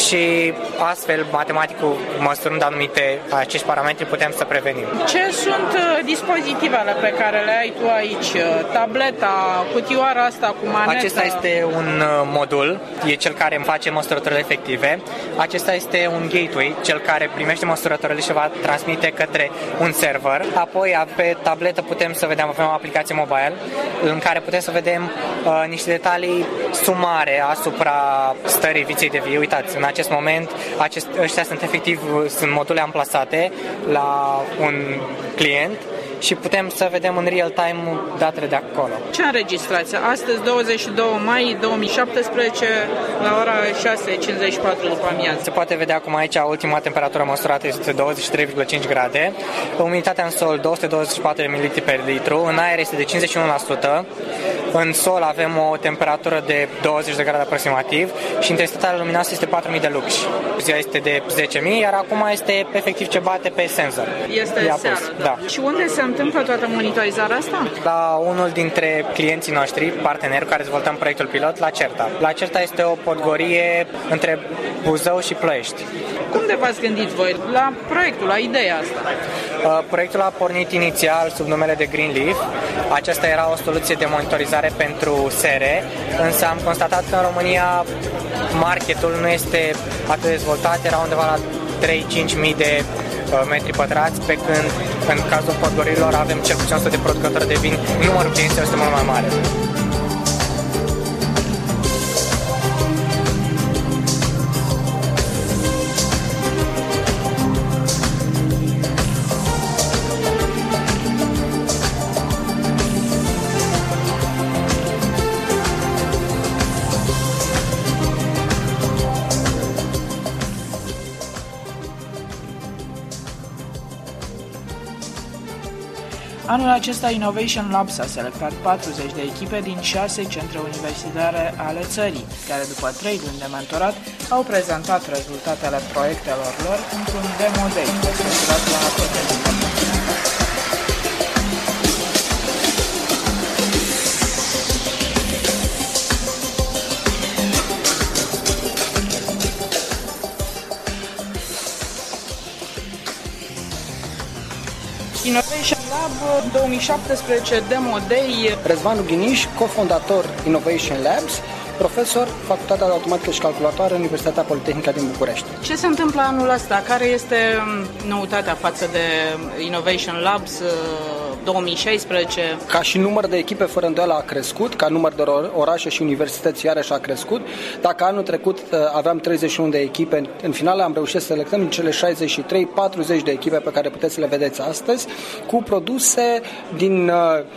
și astfel, matematicul, măsurând anumite acești parametri, putem să prevenim. Ce sunt dispozitivele pe care le ai tu aici? Tableta, cutioara asta cu manetă? Acesta este un modul, e cel care îmi face măsurătorile efective. Acesta este un gateway, cel care primește măsurătorile și va transmite către un server. Apoi, pe tabletă putem să vedem, avem o aplicație mobile în care putem să vedem uh, niște detalii sumare asupra stării viței de vie. Uitați, în acest moment, acest, ăștia sunt efectiv, sunt module amplasate la un client și putem să vedem în real time datele de acolo. Ce înregistrați? Astăzi, douăzeci și doi mai două mii șaptesprezece, la ora șase cincizeci și patru după amiază. Se poate vedea cum aici ultima temperatură măsurată este douăzeci și trei virgulă cinci grade, umiditatea în sol două sute douăzeci și patru de mililitri per litru, în aer este de cincizeci și unu la sută, În sol avem o temperatură de douăzeci de grade aproximativ și intensitatea luminoasă este patru mii de lux. Ziua este de zece mii, iar acum este efectiv ce bate pe senzor. Este seara, da. da. Și unde se întâmplă toată monitorizarea asta? La unul dintre clienții noștri, parteneri care dezvoltăm proiectul pilot, la Certa. La Certa este o podgorie între Buzău și Ploiești. Cum de v-ați gândit voi la proiectul, la ideea asta? Uh, proiectul a pornit inițial sub numele de Greenleaf. Aceasta era o soluție de monitorizare pentru sere, însă am constatat că în România marketul nu este atât de dezvoltat, era undeva la trei-cinci mii de uh, metri pătrați, pe când în cazul podgorilor avem cel puțin o sută de producători de vin, numărul clienților este mult mai mare. Anul acesta Innovation Labs a selectat patruzeci de echipe din șase centre universitare ale țării, care după trei luni de mentorat au prezentat rezultatele proiectelor lor într-un demo day desfășurat la Hotelul. Innovation Lab două mii șaptesprezece Demo Day. Răzvan Ughiniș, cofondator Innovation Labs, profesor, Facultatea de Automatică și Calculatoare, Universitatea Politehnică din București. Ce se întâmplă anul ăsta? Care este noutatea față de Innovation Labs două mii șaisprezece? Ca și număr de echipe, fără îndoială a crescut, ca număr de orașe și universități iarăși a crescut. Dacă anul trecut aveam treizeci și unu de echipe, în final am reușit să selectăm din cele șaizeci și trei, patruzeci de echipe pe care puteți să le vedeți astăzi, cu produse din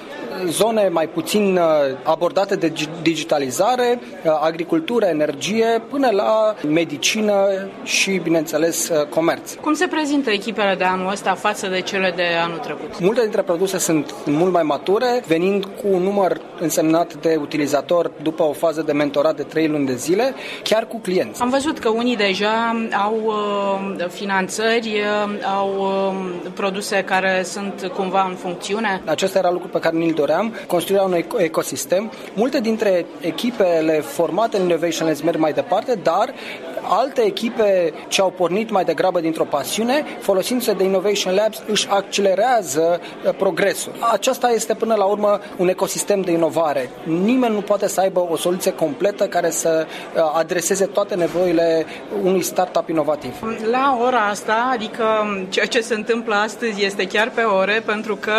zone mai puțin abordate de digitalizare, agricultură, energie, până la medicină și, bineînțeles, comerț. Cum se prezintă echipele de anul ăsta față de cele de anul trecut? Multe dintre produse sunt mult mai mature, venind cu un număr însemnat de utilizatori după o fază de mentorat de trei luni de zile, chiar cu clienți. Am văzut că unii deja au uh, finanțări, uh, au uh, produse care sunt cumva în funcțiune. Acesta era lucru pe care ni-l doream, construirea unui ecosistem. Multe dintre echipele formate în Innovation Labs merg mai departe, dar alte echipe ce au pornit mai degrabă dintr-o pasiune, folosindu-se de Innovation Labs, își accelerează progresul. Aceasta este până la urmă un ecosistem de inovare. Nimeni nu poate să aibă o soluție completă care să adreseze toate nevoile unui startup inovativ. La ora asta, adică ceea ce se întâmplă astăzi este chiar pe ore, pentru că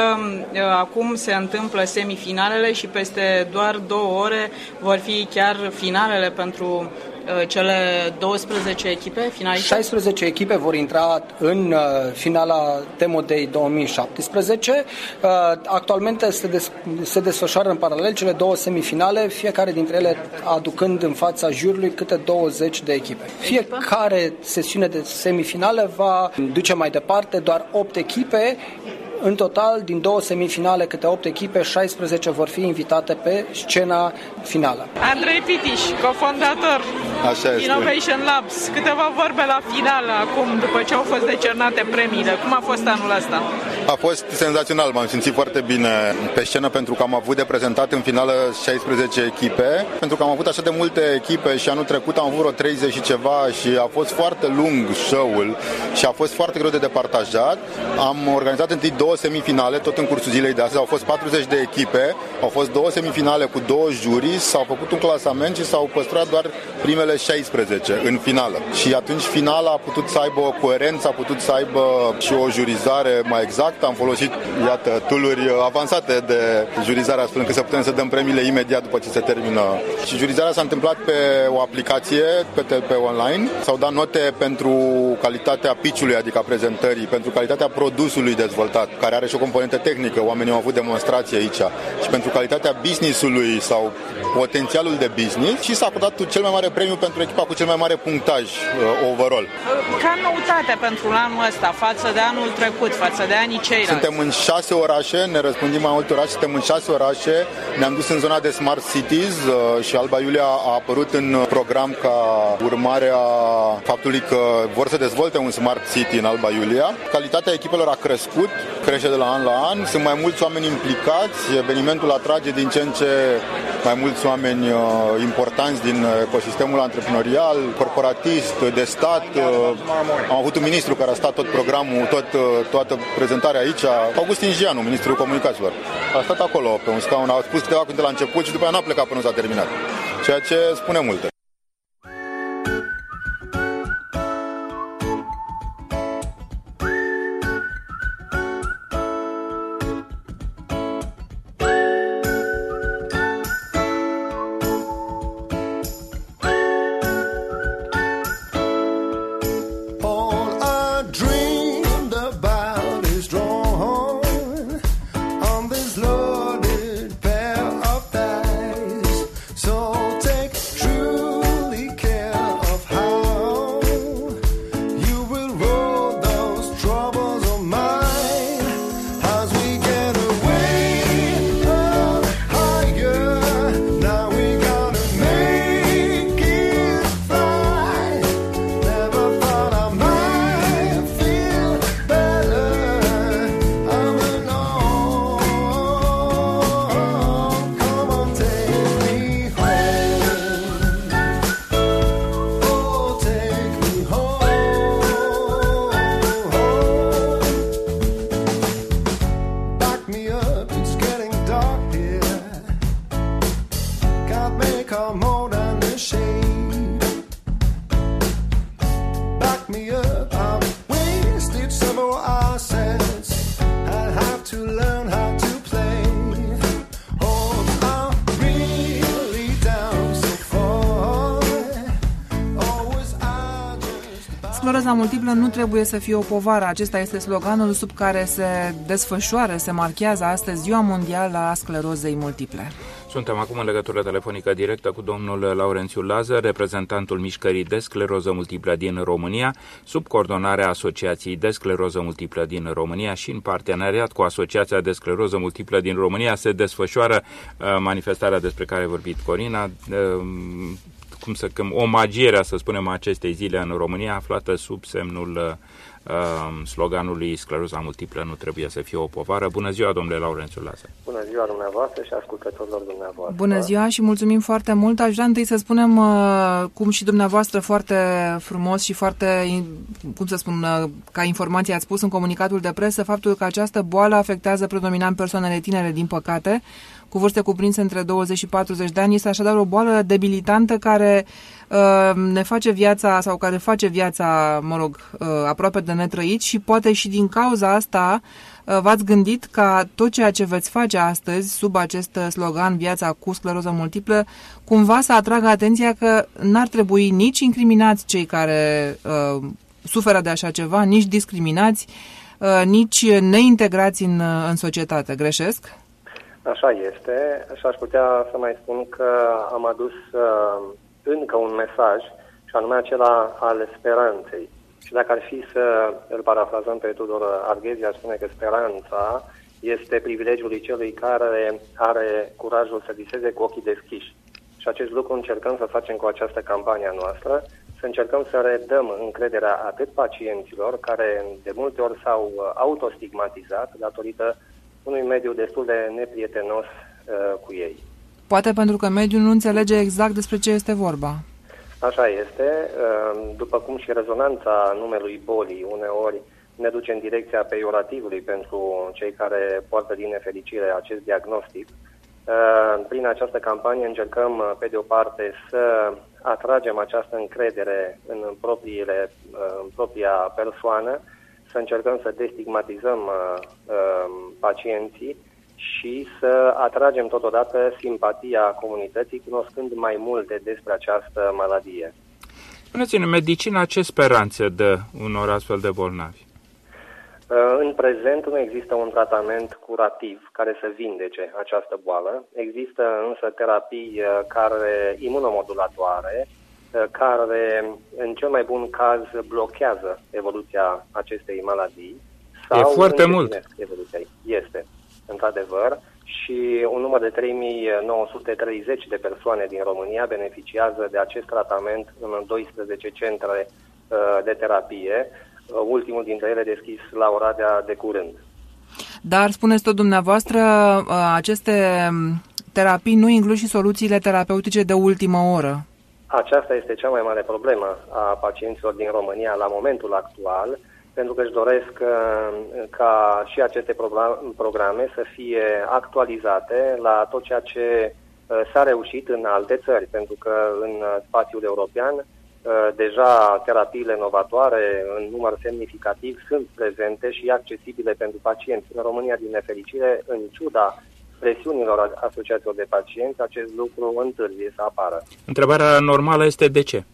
acum se întâmplă semifinalele și peste doar două ore vor fi chiar finalele pentru cele douăsprezece echipe finaliste? șaisprezece echipe vor intra în uh, finala Demo Day două mii șaptesprezece. Uh, actualmente se, des- se desfășoară în paralel cele două semifinale, fiecare dintre ele aducând în fața juriului câte douăzeci de echipe. Fiecare sesiune de semifinale va duce mai departe doar opt echipe. În total, din două semifinale, câte opt echipe, șaisprezece vor fi invitate pe scena finală. Andrei Pitiș, cofondator Innovation Labs. Câteva vorbe la finală acum, după ce au fost decernate premiile. Cum a fost anul ăsta? A fost senzațional, m-am simțit foarte bine pe scenă pentru că am avut de prezentat în finală șaisprezece echipe, pentru că am avut așa de multe echipe și anul trecut am avut vreo treizeci și ceva și a fost foarte lung show-ul și a fost foarte greu de departajat. Am organizat întâi două semifinale, tot în cursul zilei de astăzi. Au fost patruzeci de echipe, au fost două semifinale cu două jurii, s-au făcut un clasament și s-au păstrat doar primele șaisprezece în finală. Și atunci finala a putut să aibă o coerență, a putut să aibă și o jurizare mai exactă. Am folosit, iată, tool-uri avansate de jurizare, astfel încât să putem să dăm premiile imediat după ce se termină. Și jurizarea s-a întâmplat pe o aplicație, pe, pe online. S-au dat note pentru calitatea pitch-ului, adică a prezentării, pentru calitatea produsului dezvoltat, care are și o componentă tehnică, oamenii au avut demonstrații aici, și pentru calitatea business-ului sau potențialul de business, și s-a acordat cel mai mare premiu pentru echipa cu cel mai mare punctaj uh, overall. Ca noutate pentru anul ăsta, față de anul trecut, față de anii ceilalți? Suntem în șase orașe, ne răspândim mai multe orașe, suntem în șase orașe, ne-am dus în zona de Smart Cities și Alba Iulia a apărut în program ca urmare a faptului că vor să dezvolte un Smart City în Alba Iulia. Calitatea echipelor a crescut, crește de la an la an, sunt mai mulți oameni implicați, evenimentul atrage din ce în ce mai mulți oameni importanți din ecosistemul antreprenorial, corporatist, de stat. Am avut un ministru care a stat tot programul, tot, toată prezentarea aici, Augustin Gianu, ministrul comunicațiilor. A stat acolo pe un scaun, a spus câteva cuvinte la început și după aia n-a plecat până nu s-a terminat. Ceea ce spune multe. Scleroza multiplă nu trebuie să fie o povară. Acesta este sloganul sub care se desfășoară, se marchează astăzi Ziua Mondială a Sclerozei Multiple. Suntem acum în legătură telefonică directă cu domnul Laurențiu Lazar, reprezentantul Mișcării de Scleroză Multiplă din România, sub coordonarea Asociației de Scleroză Multiplă din România și în parteneriat cu Asociația de Scleroză Multiplă din România se desfășoară uh, manifestarea despre care a vorbit Corina, uh, cum să, cum, omagierea, să spunem, acestei zile în România, aflată sub semnul uh, sloganului Scleroza multiplă nu trebuie să fie o povară. Bună ziua, domnule Laurențiu Lazar. Bună ziua dumneavoastră și ascultătorilor dumneavoastră. Bună ziua și mulțumim foarte mult. Aș vrea întâi să spunem, uh, cum și dumneavoastră foarte frumos și foarte, cum să spun, uh, ca informație ați spus în comunicatul de presă, faptul că această boală afectează predominant persoanele tinere, din păcate, cu vârste cuprinse între douăzeci și patruzeci de ani. Este așadar o boală debilitantă care uh, ne face viața, sau care face viața, mă rog, uh, aproape de netrăit și poate și din cauza asta uh, v-ați gândit ca tot ceea ce veți face astăzi sub acest slogan Viața cu scleroză multiplă, cumva să atragă atenția că n-ar trebui nici incriminați cei care uh, suferă de așa ceva, nici discriminați, uh, nici neintegrați în, în societate. Greșesc? Așa este și aș putea să mai spun că am adus uh, încă un mesaj, și anume acela al speranței. Și dacă ar fi să îl parafrazăm pe Tudor Arghezi, aș spune că speranța este privilegiul celui care are curajul să viseze cu ochii deschiși. Și acest lucru încercăm să facem cu această campanie a noastră, să încercăm să redăm încrederea atât pacienților, care de multe ori s-au autostigmatizat datorită unui mediu destul de neprietenos uh, cu ei. Poate pentru că mediul nu înțelege exact despre ce este vorba. Așa este. Uh, după cum și rezonanța numelui bolii uneori ne duce în direcția peiorativului pentru cei care poartă din nefericire acest diagnostic. Uh, prin această campanie încercăm, pe de o parte, să atragem această încredere în, propriile, uh, în propria persoană, să încercăm să destigmatizăm uh, uh, pacienții și să atragem totodată simpatia comunității, cunoscând mai multe despre această maladie. Spuneți-ne, medicina ce speranțe dă unor astfel de bolnavi? Uh, în prezent nu există un tratament curativ care să vindece această boală. Există însă terapii uh, care imunomodulatoare, care, în cel mai bun caz, blochează evoluția acestei maladii Sau e foarte nu mult. Este, într-adevăr, și un număr de trei mii nouă sute treizeci de persoane din România beneficiază de acest tratament în doisprezece centre de terapie, ultimul dintre ele deschis la Oradea de curând. Dar, spuneți tot dumneavoastră, aceste terapii nu includ și soluțiile terapeutice de ultimă oră. Aceasta este cea mai mare problemă a pacienților din România la momentul actual, pentru că își doresc ca și aceste programe să fie actualizate la tot ceea ce s-a reușit în alte țări, pentru că în spațiul european deja terapiile novatoare în număr semnificativ sunt prezente și accesibile pentru pacienți. În România, din nefericire, în ciuda presiunilor asociațiilor de pacienți, acest lucru întârzie să apară. Întrebarea normală este de ce?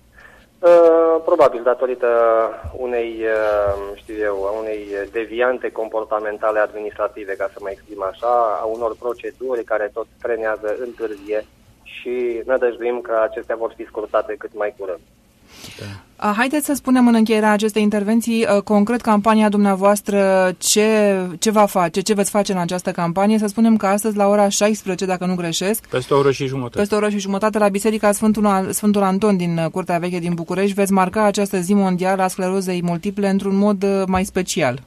Uh, probabil datorită unei, uh, știu eu, unei deviante comportamentale administrative, ca să mă exprim așa, a unor proceduri care tot trenează, întârzie și nădăjduim că acestea vor fi scurtate cât mai curând. Da. Haideți să spunem în încheierea acestei intervenții, concret, campania dumneavoastră, ce, ce va face, ce veți face în această campanie. Să spunem că astăzi, la ora șaisprezece, dacă nu greșesc, peste o oră și jumătate, peste o oră și jumătate la Biserica Sfântul, Sfântul Anton din Curtea Veche din București, veți marca această zi mondială a sclerozei multiple într-un mod mai special.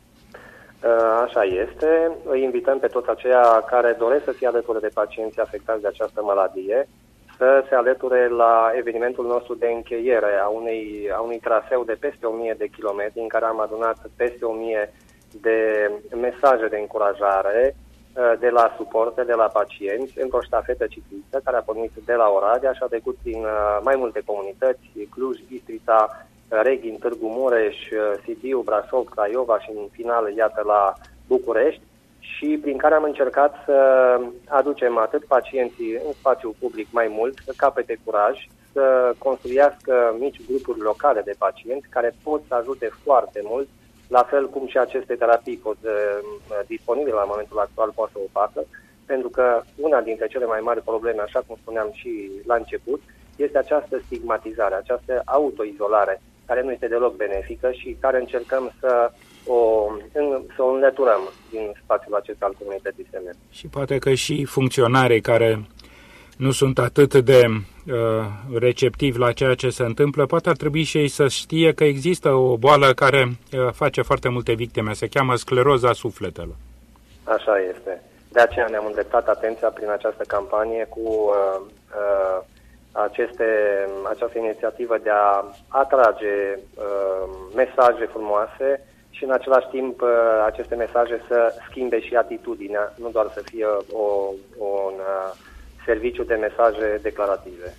Așa este. Îi invităm pe toți aceia care doresc să fie alături de pacienți afectați de această maladie să se alăture la evenimentul nostru de încheiere a unei, a unui traseu de peste o mie de kilometri, în care am adunat peste o mie de mesaje de încurajare de la suporte, de la pacienți, într-o ștafetă ciclistă care a pornit de la Oradea și a trecut prin mai multe comunități, Cluj, Bistrița, Reghin, Târgu Mureș, Sibiu, Brașov, Craiova și în final, iată, la București, și prin care am încercat să aducem atât pacienții în spațiul public mai mult, să capete curaj, să construiască mici grupuri locale de pacienți care pot să ajute foarte mult, la fel cum și aceste terapii pot, disponibile la momentul actual pot să o facă, pentru că una dintre cele mai mari probleme, așa cum spuneam și la început, este această stigmatizare, această autoizolare, care nu este deloc benefică și care încercăm să o, să o înlăturăm din spațiul acesta al comunității S M. Și poate că și funcționarii care nu sunt atât de uh, receptivi la ceea ce se întâmplă, poate ar trebui și ei să știe că există o boală care uh, face foarte multe victime, se cheamă scleroza sufletelor. Așa este. De aceea ne-am îndreptat atenția prin această campanie cu uh, uh, aceste, această inițiativă de a atrage uh, mesaje frumoase și în același timp aceste mesaje să schimbe și atitudinea, nu doar să fie o, un serviciu de mesaje declarative.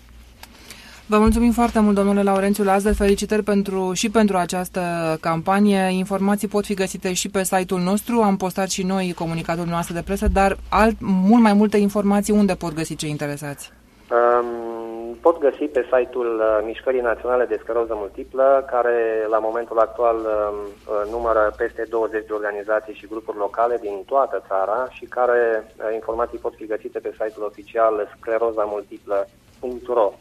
Vă mulțumim foarte mult, domnule Laurențiu Lazar, felicitări pentru, și pentru această campanie. Informații pot fi găsite și pe site-ul nostru, am postat și noi comunicatul noastră de presă, dar alt, mult mai multe informații unde pot găsi cei interesați? Um, pot găsi pe site-ul Mișcării Naționale de Scleroză Multiplă, care la momentul actual numără peste douăzeci de organizații și grupuri locale din toată țara și care informații pot fi găsite pe site-ul oficial sclerozamultiplă punct ro.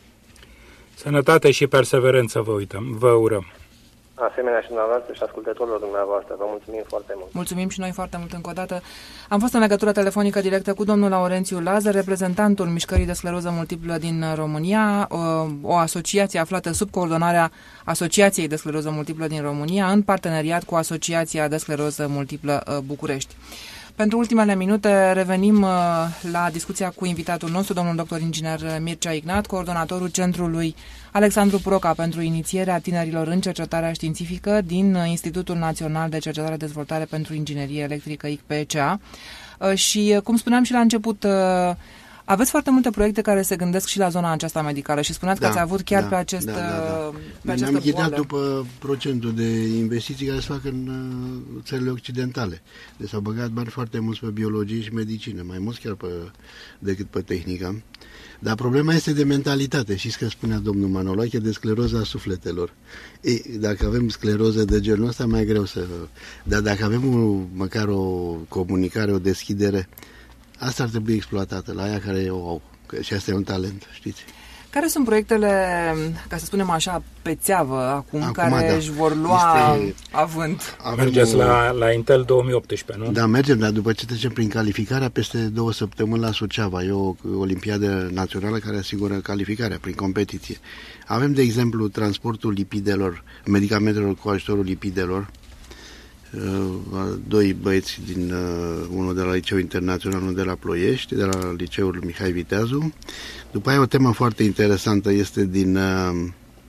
Sănătate și perseverență vă uităm, vă urăm. Asemenea și dumneavoastră și ascultătorilor dumneavoastră. Vă mulțumim foarte mult. Mulțumim și noi foarte mult încă o dată. Am fost în legătură telefonică directă cu domnul Laurențiu Lazar, reprezentantul Mișcării de Scleroză Multiplă din România, o asociație aflată sub coordonarea Asociației de Scleroză Multiplă din România, în parteneriat cu Asociația de Scleroză Multiplă București. Pentru ultimele minute revenim la discuția cu invitatul nostru, domnul doctor inginer Mircea Ignat, coordonatorul Centrului Alexandru Proca pentru inițierea tinerilor în cercetarea științifică din Institutul Național de Cercetare Dezvoltare pentru Inginerie Electrică I C P C A. Și, cum spuneam și la început, aveți foarte multe proiecte care se gândesc și la zona aceasta medicală și spuneați da, că ați avut chiar da, pe, acest, da, da, da. pe această Ne-am ghidat după procentul de investiții care se fac în uh, țările occidentale. Deci s-au băgat bani foarte mulți pe biologie și medicină, mai mulți chiar pe, decât pe tehnică. Dar problema este de mentalitate. Știți că spunea domnul Manolache de scleroza sufletelor. Ei, dacă avem scleroză de genul ăsta, mai greu să... Dar dacă avem o, măcar o comunicare, o deschidere, asta ar trebui exploatată la aia care o au. Că și asta e un talent, știți? Care sunt proiectele, ca să spunem așa, pe țeavă acum, acum care da. își vor lua este... avânt? Mergeți o... la, la Intel două mii optsprezece, nu? Da, mergem, dar după ce trecem prin calificarea, peste două săptămâni la Suceava. E o olimpiadă națională care asigură calificarea prin competiție. Avem, de exemplu, transportul lipidelor, medicamentelor cu ajutorul lipidelor. Doi băieți, din, unul de la Liceul Internațional, unul de la Ploiești, de la Liceul Mihai Viteazu. După aia o temă foarte interesantă este din uh,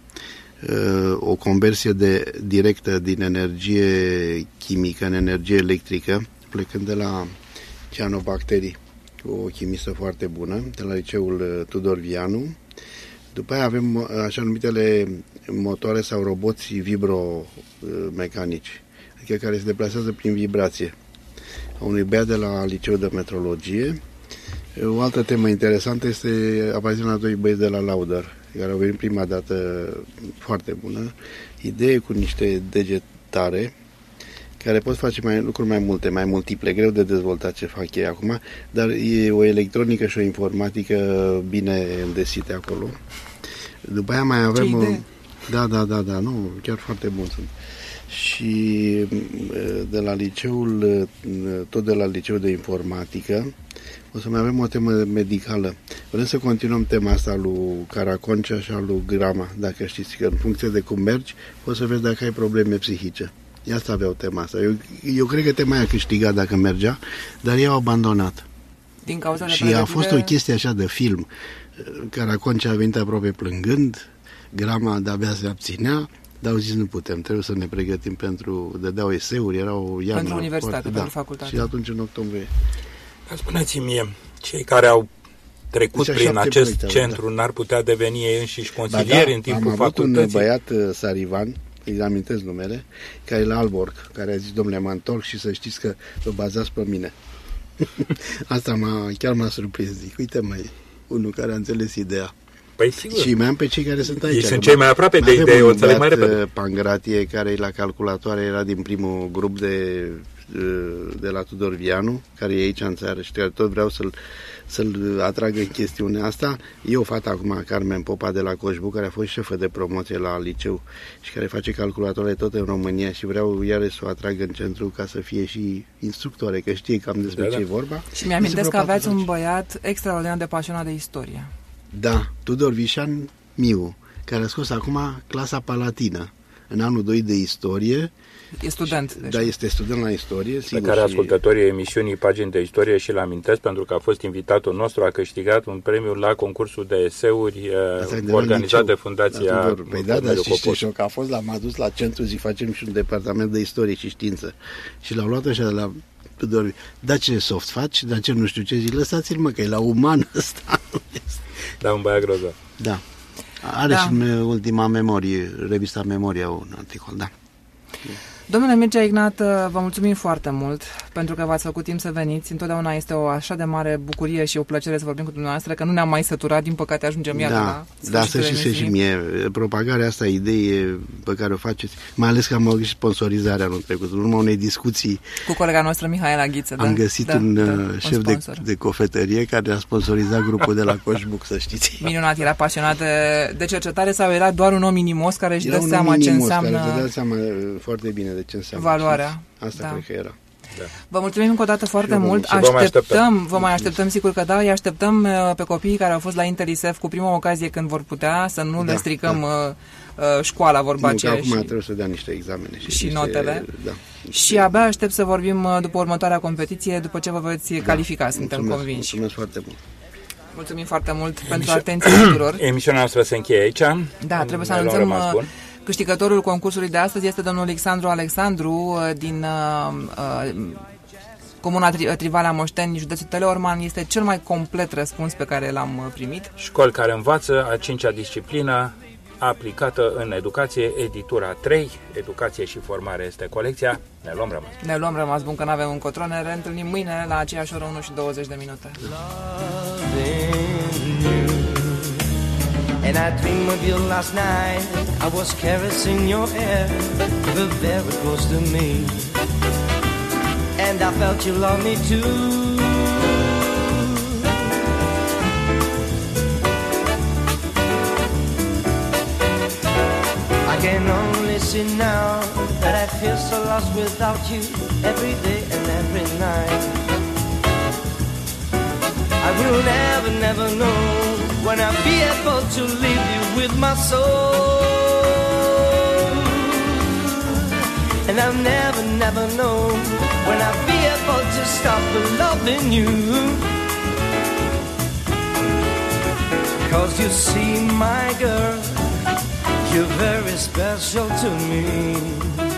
o conversie de, directă din energie chimică în energie electrică, plecând de la cianobacterii, o chimistă foarte bună, de la Liceul Tudor Vianu. După aia avem așa numitele motoare sau roboți vibromecanici, adică care se deplasează prin vibrație. A unui băiat de la Liceul de Metrologie. O altă temă interesantă este apariția doi băieți de la Lauder, care au venit prima dată foarte bună. Idee cu niște degetare care pot face mai, lucruri mai multe, mai multiple, greu de dezvoltat ce fac ei acum, dar e o electronică și o informatică bine îndesite acolo. După aia mai avem... O, da, da, da, da, nu, chiar foarte bun sunt. Și de la liceul, tot de la Liceul de Informatică, o să mai avem o temă medicală. Vrem să continuăm tema asta lui Caraconcea și a lui Grama, dacă știți că în funcție de cum mergi, poți să vezi dacă ai probleme psihice. Ia asta aveau tema asta. Eu, eu cred că tema aia câștiga dacă mergea, dar ei au abandonat. Din cauza de și pregătire... a fost o chestie așa de film. Caraconcea a venit aproape plângând, Grama de-abia se abținea, dar au zis nu putem, trebuie să ne pregătim pentru, dădeau eseuri, era o iarnă. Pentru universitate, foarte, pentru da. facultate. Și atunci în octombrie. Spuneți-mi, cei care au trecut deci prin acest proiecte, centru da. N-ar putea deveni ei înșiși consilieri da, în timpul am facultății? Am avut un băiat, Sarivan, îi amintesc numele, care e la Alborg, care a zis, domnule, mă întorc și să știți că vă bazați pe mine. Asta m-a, chiar m-a surprins. Zic, uite măi, unul care a înțeles ideea. Păi sigur. Și mai am pe cei care sunt aici. Ei sunt cei mai aproape de idee, o înțeleg mai repede. Pangratie, care e la calculatoare, era din primul grup de, de la Tudor Vianu, care e aici în țară și care tot vreau să-l, să-l atragă în chestiunea asta. E o fată acum, Carmen Popa, de la Coșbu, care a fost șefă de promoție la liceu și care face calculatoare tot în România și vreau iarăși să o atrag în centru ca să fie și instructoare, că știe cam despre da, ce da. e vorba. Și mi-amintesc că aveați un băiat extraordinar de pasionat de istorie. Da, Tudor Vișan Miu, care a scos acum clasa palatină în anul doi de istorie. E student. Și, da, este student la istorie. Pe sigur, care și... ascultătorii emisiunii Pagini de Istorie și-l amintesc pentru că a fost invitatul nostru, a câștigat un premiu la concursul de eseuri de organizat de Fundația da, Păi da, dar și știi că a fost, l-am adus la centru, zi facem și un departament de istorie și știință. Și l-au luat așa de la Tudor. Da, ce soft faci, dar ce nu știu ce, zi, lăsați-l mă, că e la uman ăsta. Da, un băiat grozav. Da. Are da. și ultima memorie, revista Memoria, un articol, da. Domnule Mircea Ignat, vă mulțumim foarte mult pentru că v-ați făcut timp să veniți. Întotdeauna este o așa de mare bucurie și o plăcere să vorbim cu dumneavoastră, că nu ne-am mai săturat, din păcate ajungem iar da, la da, să știți și mie, propagarea asta, idee pe care o faceți, mai ales că am avut și sponsorizarea anul trecut, în urma unei discuții cu colega noastră Mihaela Ghiță. Am da, găsit da, un da, șef un de, de cofetărie care a sponsorizat grupul de la Coșbuc, să știți. Minunat, era pasionat de, de cercetare sau era doar un om minimos care își dă seama ce înseamnă... Care își dă seama foarte bine de ce înseamnă. Valoarea. Asta da. cred că era. Da. Vă mulțumim încă o dată foarte și mult. Așteptăm, mai așteptăm, vă mai așteptăm, sigur că da, îi așteptăm pe copiii care au fost la Intelisef cu prima ocazie când vor putea, să nu da, le stricăm da. școala, vorba nu, aceea. Acum și, trebuie să dea niște examene. Și, și niște, notele. Da, și abia aștept să vorbim după următoarea competiție, după ce vă veți da. califica, suntem mulțumesc, convinși. Mulțumesc foarte mult. Mulțumim foarte mult Emisio... pentru atenție tuturor. Emisiunea noastră se încheie aici. Da, trebuie să anunțăm... Câștigătorul concursului de astăzi este domnul Alexandru Alexandru din uh, uh, Comuna Tri- Trivalea Moșteni, județul Teleorman. Este cel mai complet răspuns pe care l-am primit. Școli care învață a cincea disciplină aplicată în educație, editura trei, educație și formare este colecția. Ne luăm rămas. Ne luăm rămas bun că n-avem încotro. Ne reîntâlnim mâine la aceeași oră, unu și douăzeci de minute. And I dreamed of you last night. I was caressing your hair. You were very close to me. And I felt you love me too. see now that I feel so lost without you every day and every night. I will never, never know when I'll be able to leave you with my soul. And I'll never, never know when I'll be able to stop loving you. 'Cause you see, my girl, you're very special to me.